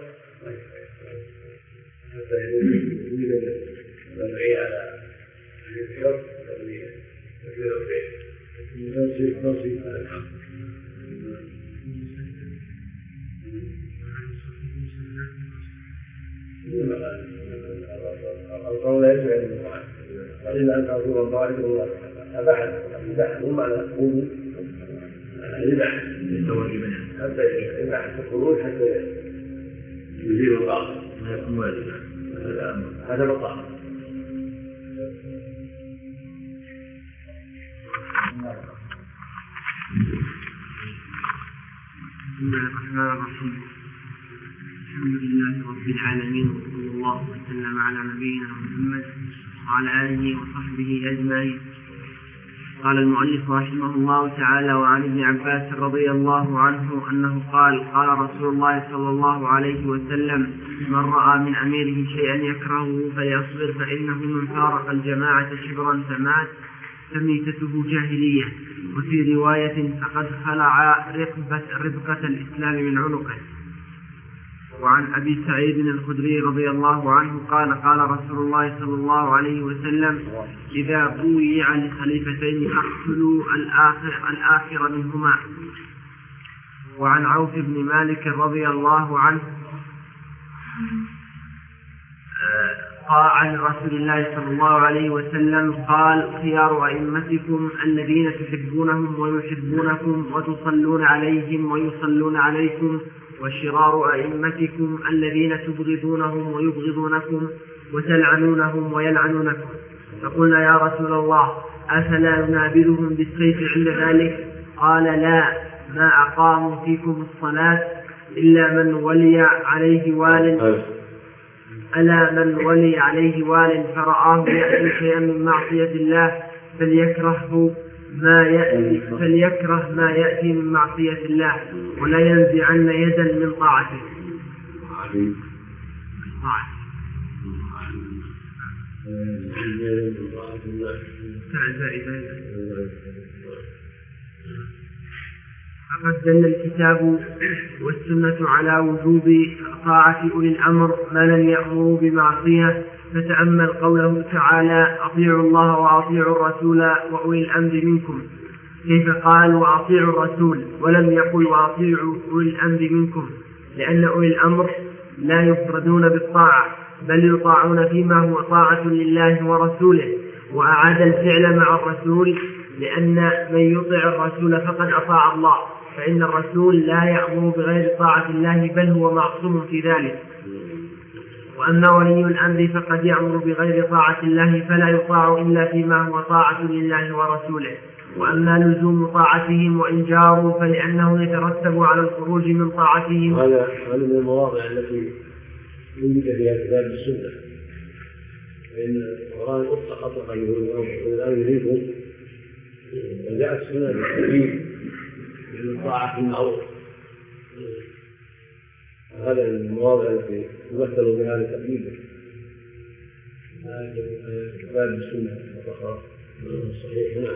حتى يوجد المدعي على الشر الذي يكثر به نصيب على الحق. القول لا يجوز أن يفعل إلا أن تغفر الله الله أباح هم على قوم الربح حتى الخروج حتى يزيل القاصد ما يكون واجبا هذا الطاعة. بسم الله الرحمن الرحيم. الحمد لله رب العالمين، وصلى الله وسلم على نبينا محمد وعلى آله وصحبه أجمعين. قال المؤلف رحمه الله تعالى: وعن ابن عباس رضي الله عنه أنه قال: قال رسول الله صلى الله عليه وسلم: من رأى من أميره شيئا يكرهه فليصبر، فإنه من فارق الجماعة شبرا فمات فميتته جاهلية. وفي رواية: فقد خلع ربقة الإسلام من عنقه. وعن أبي سعيد الخدري رضي الله عنه قال: قال رسول الله صلى الله عليه وسلم: إذا بويع لخليفتين فاقتلوا الآخر منهما. وعن عوف بن مالك رضي الله عنه عن رسول الله صلى الله عليه وسلم قال: خيار أئمتكم الذين تحبونهم ويحبونكم وتصلون عليهم ويصلون عليكم، وشرار أئمتكم الذين تبغضونهم ويبغضونكم وتلعنونهم ويلعنونكم. فقلنا: يا رسول الله، أفلا ننابذهم بالسيف عند ذلك؟ قال: لا، ما أقاموا فيكم الصلاة إلا من ولي عليه وال ألا من ولي عليه وال فرآه يأتي شيئا من معصية الله فليكره ما يأتي من معصية الله، ولا ينزعن يدا من طاعته. فقد دل الكتاب والسنة على وجوب طاعة أولي الأمر ما لم يأمروا بمعصية. فتأمل قوله تعالى: أطيعوا الله وأطيعوا الرسول وأولي الأمر منكم، كيف قال: وأطيعوا الرسول ولم يقل وأطيعوا أولي الأمر منكم؟ لأن أولي الأمر لا يفردون بالطاعة، بل يطاعون فيما هو طاعة لله ورسوله. وأعاد الفعل مع الرسول، لأن من يطيع الرسول فقد أطاع الله، فإن الرسول لا يأمر بغير طاعة الله، بل هو معصوم في ذلك. وأما ولي الأمر فقد يأمر بغير طاعة الله، فلا يطاع إلا فيما هو طاعة لله ورسوله. وأما لزوم طاعتهم وإن جاروا فلأنه يترتب على الخروج من طاعتهم. هذا من المواضع التي وجد فيها كتاب السنة، فإن القرآن أطلق الأمر منكم، وجاءت السنة بالتأكيد من الطاعة المعروف. هذا من المواضع التي يمثل بها لتأكيد كتاب السنة وتقرأ الصحيح. نعم.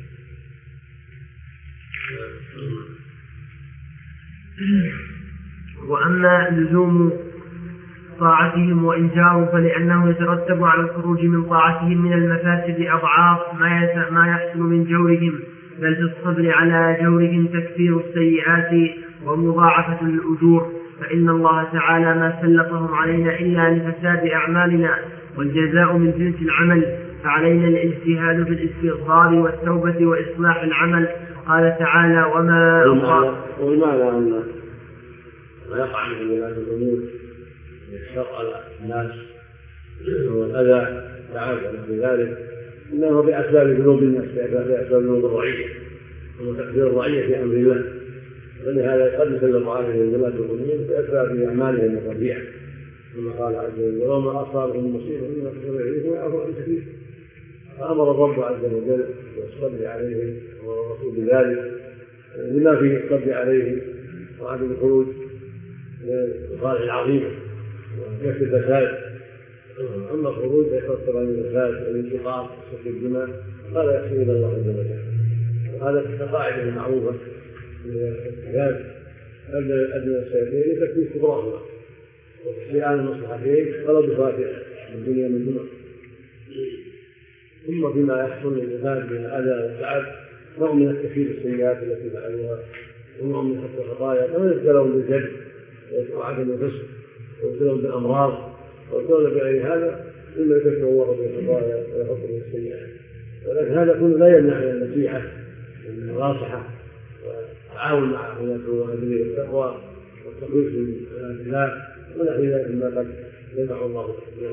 وأما لزوم طاعتهم وإن جاروا فلأنه يترتب على الخروج من طاعتهم من المفاسد أضعاف ما يحصل من جورهم، بل في الصبر على جورهم تكفير السيئات ومضاعفة الأجور. فإن الله تعالى ما سلطهم علينا إلا لفساد أعمالنا، والجزاء من جنس العمل، فعلينا الاجتهاد في الاستغفار والتوبة وإصلاح العمل. قال تعالى: وبمعنى أن ما يقع من ولاة الأمور يشق على الناس والأذى تعالى في ذلك، إنه بأسباب ذنوب الناس، بأسباب ذنوب الرعية وتقدير الرعية في أمر الله، ولهذا قد يسلط عليهم ولاة الأمور بأسباب أعمالهم الرديئة، كما قال عز وجل: وما أصابهم مصيبة إلا في غيرهم ويعفو عن كثير. فأمر الرب عز وجل بالصبر عليهم والرسول بذلك لما فيه الصبر عليهم وعدم الخروج للصالح العظيمة وكشف الفساد. أما الخروج فيترتب على الفساد والانتقام وسفك الدماء، هذا يحصل إلى الله عز وجل. وهذا كقاعدة معروفة في الكتاب: أدنى السيئتين تكفي كبراهما، وتحصيلان المصلحتين ولو بفاتحة الدنيا من دماء. ثم فيما يحصل للعباد من الأذى والتعب نوع من التكفير السيئات التي فعلوها، ونوع من حفظ الخطايا، كما يبتلون بالجد وعدم الفسق، ويبتلون بالأمراض، ويبتلون بغير هذا مما يكفر الله بالخطايا ويحفظ بالسيئات. ولكن هذا كله لا يمنع من النصيحة والمناصحة التعاون مع البر والتقوى والتخليص من الاختلاف ونحو ذلك مما قد يدعو الله به.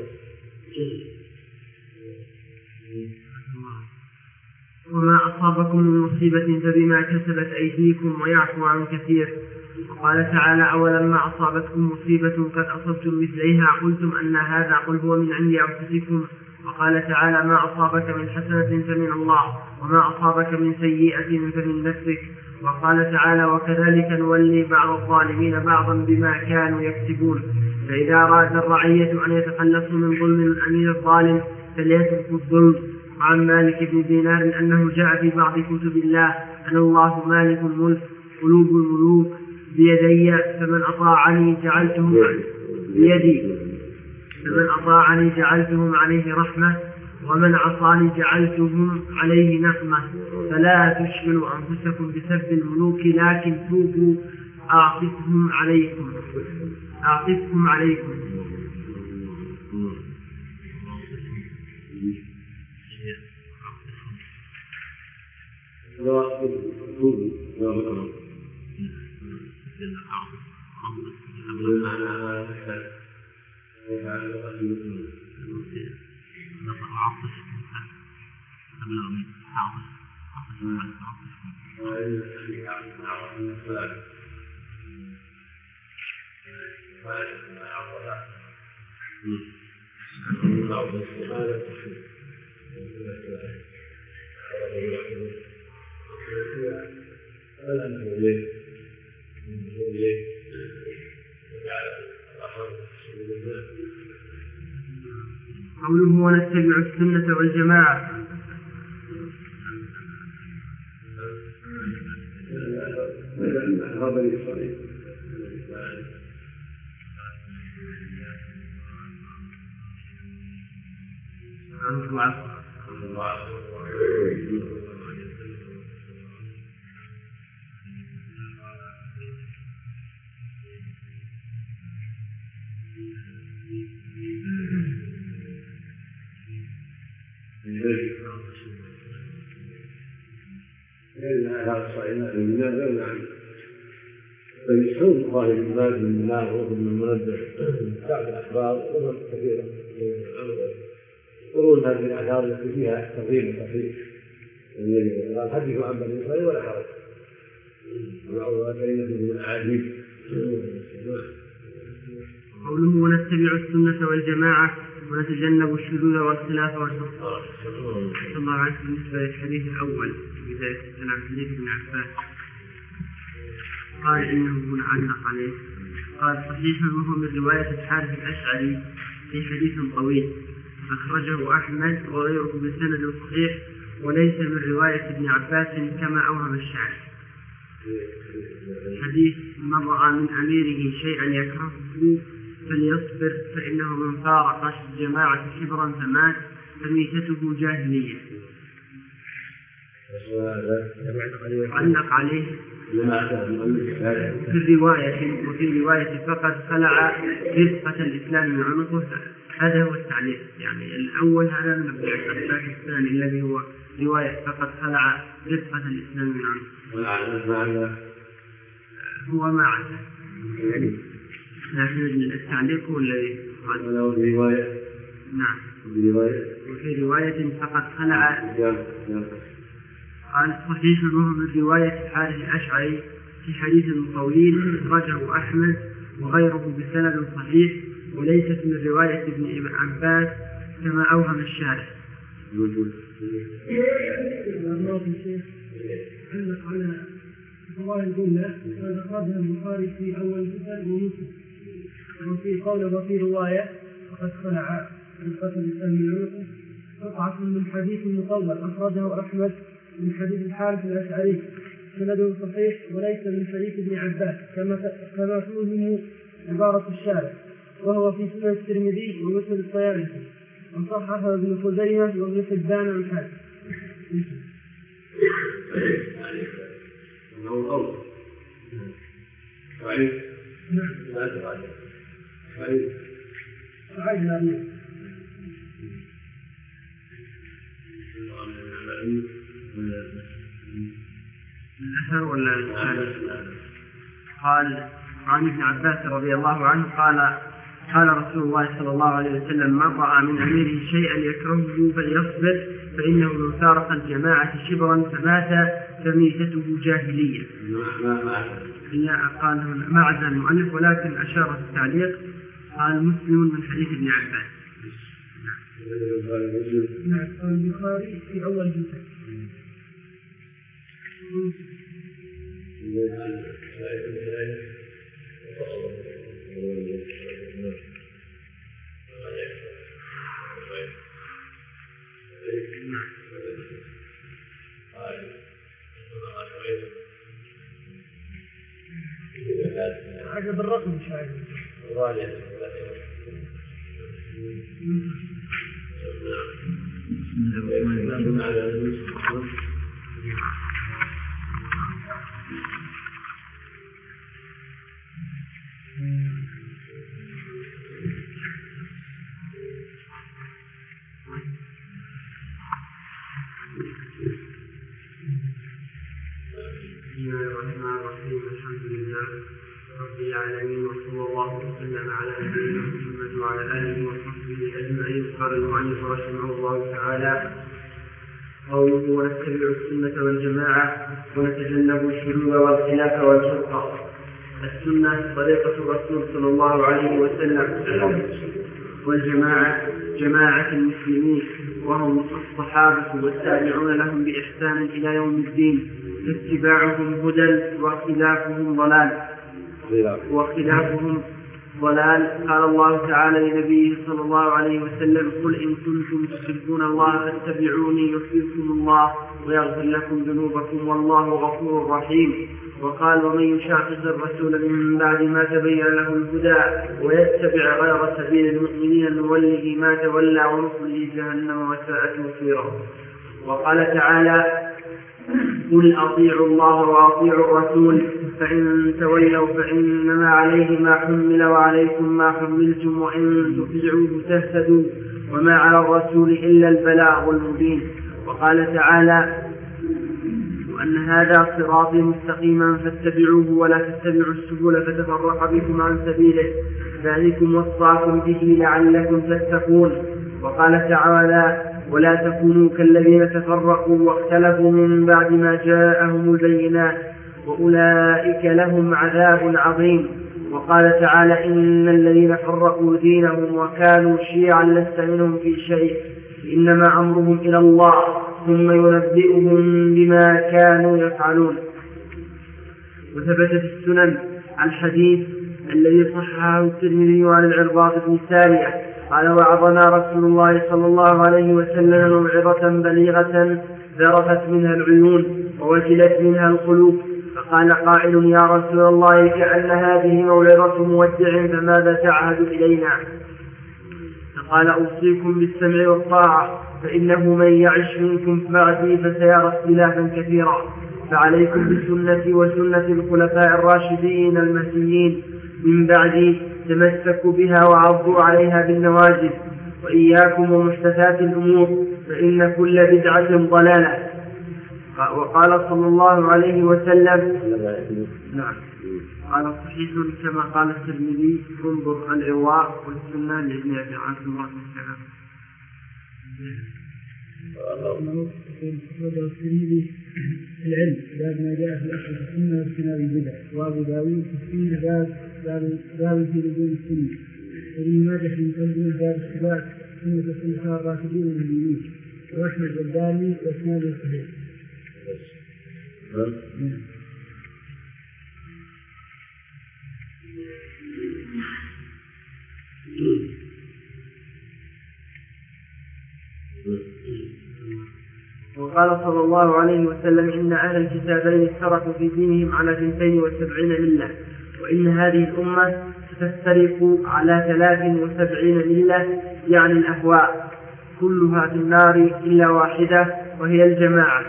وما أصابكم من مصيبة فبما كسبت أيديكم ويعفو عن كثير. وقال تعالى: أولما أصابتكم مصيبة قد أصبتم مثليها قلتم أن هذا قل هو من عند أنفسكم. وقال تعالى: ما أصابك من حسنة فمن الله وما أصابك من سيئة فمن نفسك. وقال تعالى: وكذلك نولي بعض الظالمين بعضا بما كانوا يكسبون. فإذا أراد الرعية أن يتخلصوا من ظلم الأمير الظالم فليتركوا الظلم. وعن مالك بن دينار أنه جاء في بعض كتب الله أن الله مالك الملك قلوب الملوك بيدي فمن أطاعني جعلتهم بيدي فمن أطاعني جعلتهم عليه رحمة ومن عصاني جعلتهم عليه نقمة. فلا تشغلوا أنفسكم بسب الملوك لكن توبوا أعطفهم عليكم. قوله ونتبع السنة والجماعة. فيشهد الله بالمال من النار ومن المنزل بعد الأخبار ومن كثيرة يقولون هذه الأعذار التي فيها تفضيل وتخفيف الحديث عن بني إسرائيل ولا حرج وعلى كلمة من الأعاجيب. قوله ونتبع السنة والجماعة ونتجنب الشذوذ والخلاف والفرق. صلى الله عليه وسلم. بالنسبة للحديث الأول في بداية السلام حديث ابن عباس قال إنه علق عليه قال صحيح وهو من رواية الحارث الأشعري في حديث طويل أخرجه أحمد وغيره بسند صحيح وليس من رواية ابن عباس كما أوهم الشاعر. حديث من رأى من أميره شيئا يكرهه فليصبر فإنه من فارق الجماعة شبرا فمات فميتته جاهلية. علق عليه في الرواية فقد خلع رفقة الإسلام من عنقه. هذا هو التعليق يعني الأول هذا من ابن عباس الثاني الذي هو رواية فقد خلع رفقة الإسلام من عنقه هو معنا يعني لكن التعليق هو الذي رواية نعم وفي رواية فقد خلع قال صحيح وهو من رواية الحارث الأشعري في حديث طويل أخرجه أحمد وغيره بسند صحيح وليست من رواية ابن عباس كما أوهم الشارح. علق على قضايا الجملة قد أخرجها البخاري في أول كتاب ومسلم وفي قول وفي رواية فقد خلع رفقة الإسلام من عنقه قطعة من حديث مطول أخرجه أحمد من حديث الحارث الأشعري سنده صحيح وليس من حديث ابن عباس كما توهم عبارة الشارع وهو في سنن الترمذي ومسند الطيالسي وصححه ابن خزيمة وابن حبان عن حاتم. الأثر ولا السند؟ قال عن ابن عباس رضي الله عنه قال رسول الله صلى الله عليه وسلم: من رأى من أميره شيئا يكرهه فليصبر، فإنه لو فارق الجماعة شبرا فمات فميتته جاهلية. قال ما عدا المؤلف، ولكن أشار في التعليق قال مسلم من حديث ابن عباس. نعم. البخاري في أول جزء. حاجة بالرقم شايف. الحمد لله رب العالمين، وصلى الله وسلم على نبينا محمد وعلى آله وصحبه أجمعين. قال المؤلف رحمه الله تعالى: قوله ونتبع السنة والجماعة ونتجنب الشذوذ والخلاف والفرقة. السنة طريقة الرسول صلى الله عليه وسلم، والجماعة جماعة المسلمين وهم الصحابة والتابعون لهم بإحسان إلى يوم الدين، اتباعهم هدى وخلافهم ضلال. قال الله تعالى لنبيه صلى الله عليه وسلم: قل إن كنتم تحبون الله فاتبعوني يحببكم الله ويغفر لكم ذنوبكم والله غفور رحيم. وقال: ومن يشاقق الرسول من بعد ما تبين له الهدى ويتبع غير سبيل المؤمنين نوله ما تولى ونصله جهنم وساءت مصيرا. وقال تعالى: قل أطيعوا الله وأطيعوا الرسول فإن تولوا فإنما عليه ما حمل وعليكم ما حملتم وإن تطيعوه تهتدوا وما على الرسول إلا البلاغ المبين. وقال تعالى: وأن هذا صراطي مستقيما فاتبعوه ولا تتبعوا السبل فتفرق بكم عن سبيله ذلكم وصاكم به لعلكم تتقون. وقال تعالى: ولا تكونوا كالذين تفرقوا واختلفوا من بعد ما جاءهم البينات وأولئك لهم عذاب عظيم. وقال تعالى: إن الذين فرقوا دينهم وكانوا شيعا لست منهم في شيء إنما أمرهم إلى الله ثم ينبئهم بما كانوا يفعلون. وثبت في السنن الحديث الذي صححه الترمذي عن العرباض بن سارية قال: وعظنا رسول الله صلى الله عليه وسلم موعظة بليغة ذرفت منها العيون ووجلت منها القلوب، فقال قائل: يا رسول الله كأن هذه موعظة مودع فماذا تعهد إلينا؟ فقال: أوصيكم بالسمع والطاعة، فإنه من يعش منكم بعدي فسيرى اختلافا كثيرا، فعليكم بسنتي وسنة الخلفاء الراشدين المهديين من بعدي، تمسكوا بها وعضوا عليها بالنواجذ، وإياكم ومحدثات الأمور فإن كل بدعة ضلالة. وقال صلى الله عليه وسلم: نعم، قال صحيح كما قال الترمذي: انظر العواء والسنة لابن أبي عاصم رحمه الله. العلم باب ما جاء في الأصل في السنة واجتناب البدع، وأبو داوود في السنة باب في لزوم السنة، وابن ماجه في مقدمة باب الثبات سنة الخلفاء الراشدين المهديين، وأحمد والداني وإسناده صحيح. وقال صلى الله عليه وسلم: إن أهل الكتابين افترقوا في دينهم على 72 ملة، وإن هذه الأمة ستفترق على 73 ملة، يعني الأهواء، كلها في النار إلا واحدة وهي الجماعة.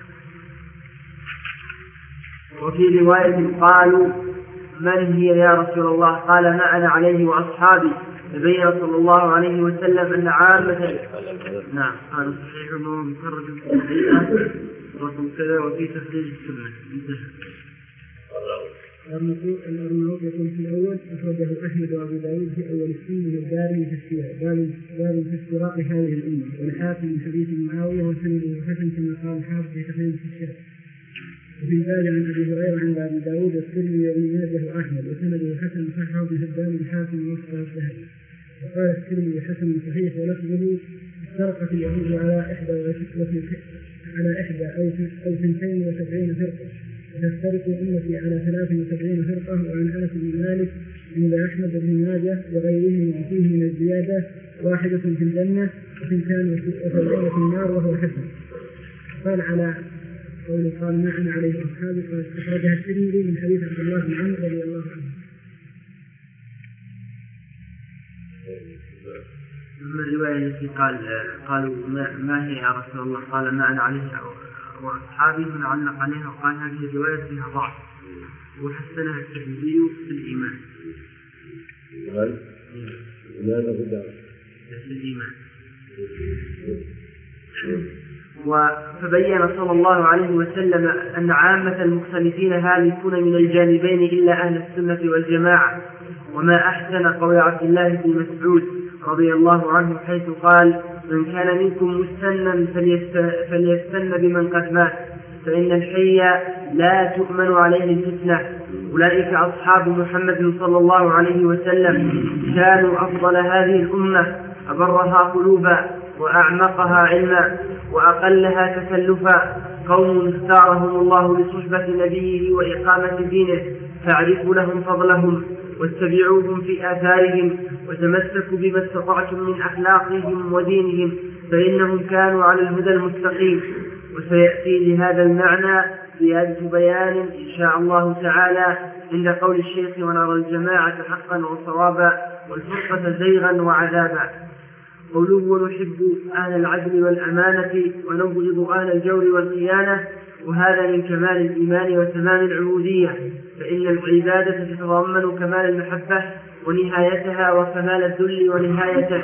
وفي رواية قالوا: من هي يا رسول الله؟ قال: ما أنا عليه وأصحابي. فبين صلى الله عليه وسلم أن عامة نعم قال صحيح أنه مكرر رقم كذا وفي تخريج السنة. الأرناؤوط يقول في الأول أخرجه أحمد وأبو داود في أول السنة من الدارمي في السيرة باب في افتراق هذه الأمة، والحاكم من حديث معاوية وسنده حسن كما قال الحافظ في تقريب الشيخ. وفي الباب عن أبي هريرة عند أبي داود والترمذي وابن ماجه وأحمد وسنده حسن صححه ابن حبان الحاكم وصفه الذهبي. وقال الترمذي حسن صحيح ولفظه افترقت اليهود على 72 فرقة، وتفترق أمتي على 73 فرقة. وعن أنس بن مالك عند أحمد بن ماجه وغيرهم وفيه من الزيادة 1 في الجنة و72 في النار وهو حسن. قال على قول قال ما أنا عليه أصحابي قال أخرجها الترمذي من حديث عبد الله بن عمرو رضي الله عنه. أما الرواية التي قالوا ما هي يا رسول الله؟ قال ما أنا عليه وأصحابي، من علق عليها وقال هذه الرواية فيها ضعف وحسنها الترمذي في الإيمان. في الإيمان. فبين صلى الله عليه وسلم أن عامة المختلفين هالكون من الجانبين إلا أهل السنة والجماعة. وما أحسن قول عبد الله بن مسعود رضي الله عنه حيث قال من كان منكم مستنا فليستن بمن قد مات، فإن الحي لا تؤمن عليه الفتنة. أولئك أصحاب محمد صلى الله عليه وسلم كانوا أفضل هذه الأمة، أبرها قلوبا وأعمقها علما وأقلها تكلفا، قوم اختارهم الله لصحبة نبيه وإقامة دينه، فاعرفوا لهم فضلهم واتبعوهم في آثارهم وتمسكوا بما استطعتم من أخلاقهم ودينهم، فإنهم كانوا على الهدى المستقيم. وسيأتي لهذا المعنى زيادة بيان إن شاء الله تعالى عند قول الشيخ ونرى الجماعة حقا وصوابا والفرقة زيغا وعذابا. قوله ونحب أهل العدل والأمانة ونبغض أهل الجور والخيانة، وهذا من كمال الإيمان وتمام العبودية، فإن العبادة تتضمن كمال المحبة ونهايتها وكمال الذل ونهايته.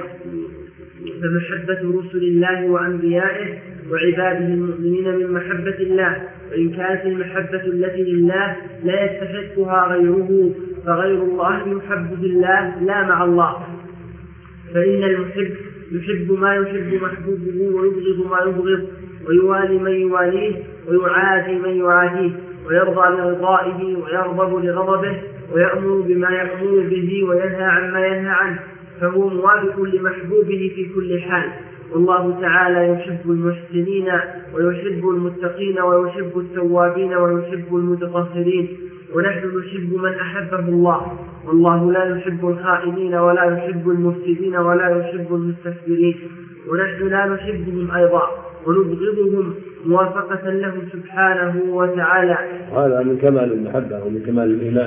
فمحبة رسل الله وأنبيائه وعباده المؤمنين من محبة الله، وإن كانت المحبة التي لله لا يستحقها غيره، فغير الله يحب بالله لا مع الله. فإن المحب يحب ما يحب محبوبه ويبغض ما يبغض، ويوالي من يواليه ويعادي من يعاديه، ويرضى لرضائه ويغضب لغضبه، ويأمر بما يأمر به وينهى عما ينهى عنه، فهو موافق لمحبوبه في كل حال. والله تعالى يحب المحسنين ويحب المتقين ويحب التوابين ويحب المتطهرين، ونحن نحب من أحبه الله، والله لا يحب الخائنين ولا يحب المفسدين ولا يحب المستكبرين، ونحن لا نحبهم أيضا ونبغضهم موافقة له سبحانه وتعالى. هذا من كمال المحبة ومن كمال الإيمان،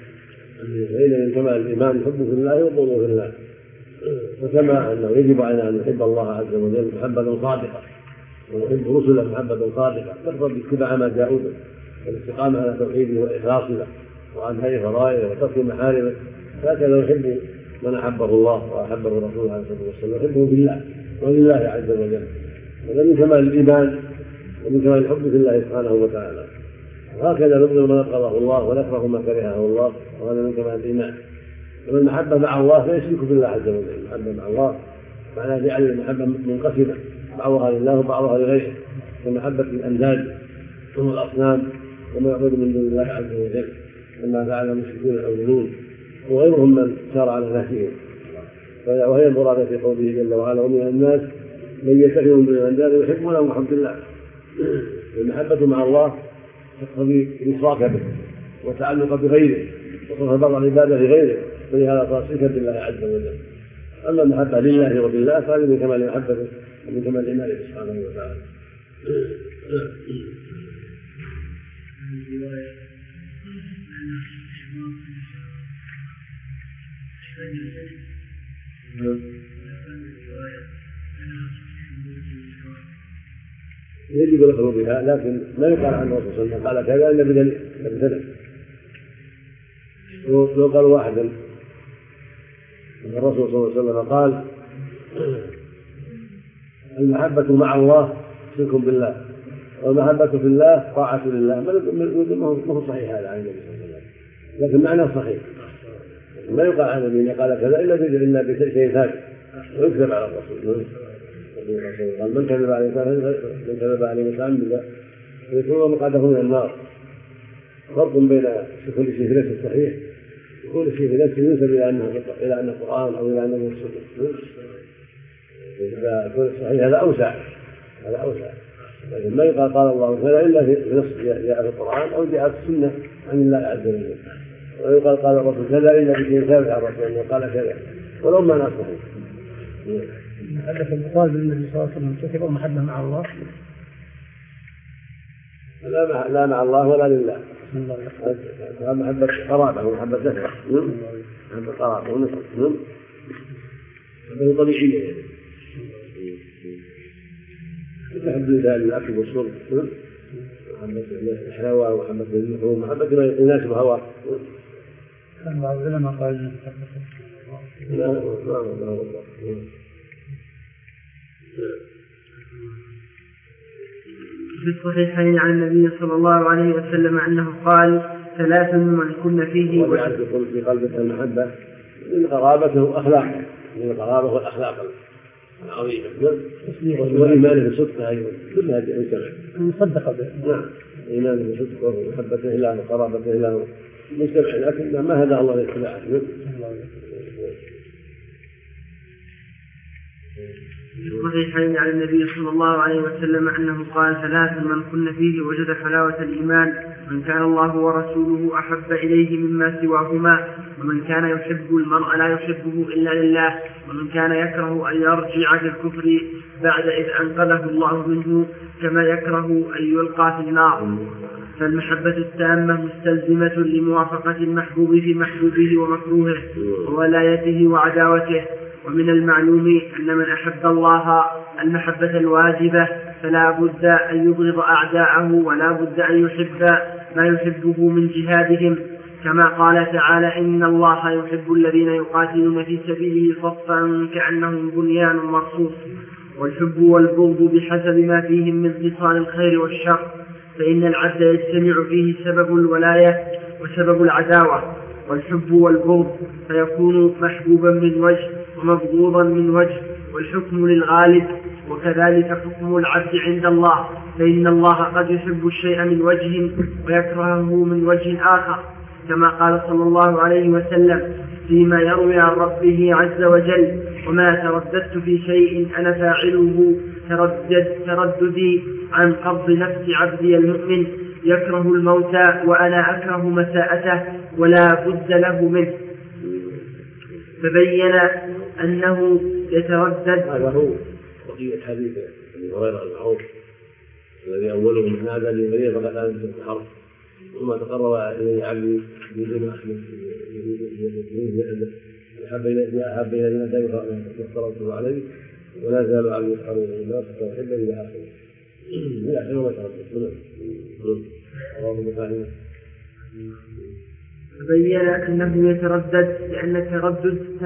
فإن من كمال الإيمان الحب في الله والبغض في الله. فكما أنه يجب علينا أن نحب الله عز وجل محبة صادقة ونحب رسله محبة صادقة تقتضي اتباع ما جاءوا به والاستقامة على توحيده وإخلاص له وعن هذه فرائضه وترك محارمه، هكذا يحب من أحبه الله وأحبه الرسول عليه الصلاة والسلام، يحبه بالله ولله عز وجل. هذا من كمال الإيمان ومن كمال الحب في الله سبحانه وتعالى. وهكذا نبغض ما أبغضه الله ونكره ما كرهه الله، وهذا من كمال الإيمان. ومن المحبة مع الله فيشرك بالله عز وجل. المحبة مع الله معناه جعل المحبة منقسمة، بعضها لله وبعضها لغيره، كمحبة الأنداد والأصنام وما يعبد من دون الله عز وجل، كما فعل المشركون الأولون وغيرهم من سار على نهجهم. وهي المراد في قوله جل وعلا ومن الناس من يتخذ من دون الأنداد ويحبونه كحب الله. المحبة مع الله تقتضي الإشراك به وتعلق بغيره وصرف بعض العبادة لغيره، ولهذا صار شركا بالله عز وجل. أما المحبة لله وبالله فهذه من كمال محبته ومن كمال إيمانه سبحانه وتعالى. يجب الأخذ بها، لكن لا يقال عنه صلى الله عليه وسلم قال كذا إلا بدليل سند. لو قال واحدا الرسول صلى الله عليه وسلم قال المحبة مع الله شرك بالله، والمحبة في الله طاعة لله ما هو صحيح هذا عن النبي صلى الله عليه وسلم، لكن معناه صحيح. ما يقال عن النبي قال كذا إلا بشيء ثابت ويكذب على الرسول. قال من كذب عليه متعمدا فيكون مقعده من النار. فرق بين كل شيء في نفسه صحيح وكل شيء في نفسه ينسب إلى أنه القرآن أو إلى أنه السنة. إذا كل صحيح هذا أوسع، لكن ما يقال قال الله كذا إلا في نص جاء في القرآن أو جاء في السنة عن الله عز وجل، ويقال قال الرسول كذا إلا بشيء ثابت عن الرسول أنه قال كذا ولو ما نصحه. هذا في المقال بالنبي صلى الله عليه وسلم تعتبر محبة مع الله؟ لا مع الله ولا لله. محبة قرابة ومحبة نفع، محبة قرابة ونفع، محبة طبيعية محبة للأكل والشرب، محبة الحلاوة ومحبة اللحوم، محبة ما يناسب هواه. كان بعض العلماء قال لا في الصحيحين عن النبي صلى الله عليه وسلم أنه قال: ثلاث من كن فيه ويعد في قلبك المحبة من قرابته وأخلاقه، من القرابة والأخلاق العظيمة وإيمانه بصدقه أيضا كلها مجتمع مصدق به. نعم، إيمانه بصدقه ومحبته له وقرابته له مجتمع، لكن ما هدى الله لاتباعه. في الصحيحين عن النبي صلى الله عليه وسلم أنه قال: ثلاث من كن فيه وجد حلاوة الإيمان: من كان الله ورسوله أحب إليه مما سواهما، ومن كان يحب المرء لا يحبه إلا لله، ومن كان يكره أن يرجع في الكفر بعد إذ أنقذه الله منه كما يكره أن يلقى في النار. فالمحبة التامة مستلزمة لموافقة المحبوب في محبوبه ومكروهه وولايته وعداوته. ومن المعلوم أن من أحب الله المحبة الواجبة فلا بد أن يبغض أعداءه ولا بد أن يحب ما يحبه من جهادهم، كما قال تعالى: إن الله يحب الذين يقاتلون في سبيله صفا كأنهم بنيان مرصوص. والحب والبغض بحسب ما فيهم من خصال الخير والشر، فإن العبد يجتمع فيه سبب الولاية وسبب العداوة والحب والبغض، فيكون محبوبا من وجه ومبغوضا من وجه، والحكم للغالب. وكذلك حكم العبد عند الله، فإن الله قد يحب الشيء من وجه ويكرهه من وجه آخر، كما قال صلى الله عليه وسلم فيما يروي عن ربه عز وجل: وما ترددت في شيء أنا فاعله ترددي عن قبض نفس عبدي المؤمن يكره الموت وأنا أكره مساءته ولا بد له منه. فبين أنه يتردد. هذا هو بقية حديث أبي هريرة المعروف الذي أوله: من هذا لي فقد آذنته بالحرب، ثم تقرب إلي عبدي بما أحب إلى جنته وافترضته عليه، ولا زال عبدي يسحر إلى الناس حتى أحب إلى آخره. من أحسن ما تردد. فبين أنه يتردد لأن التردد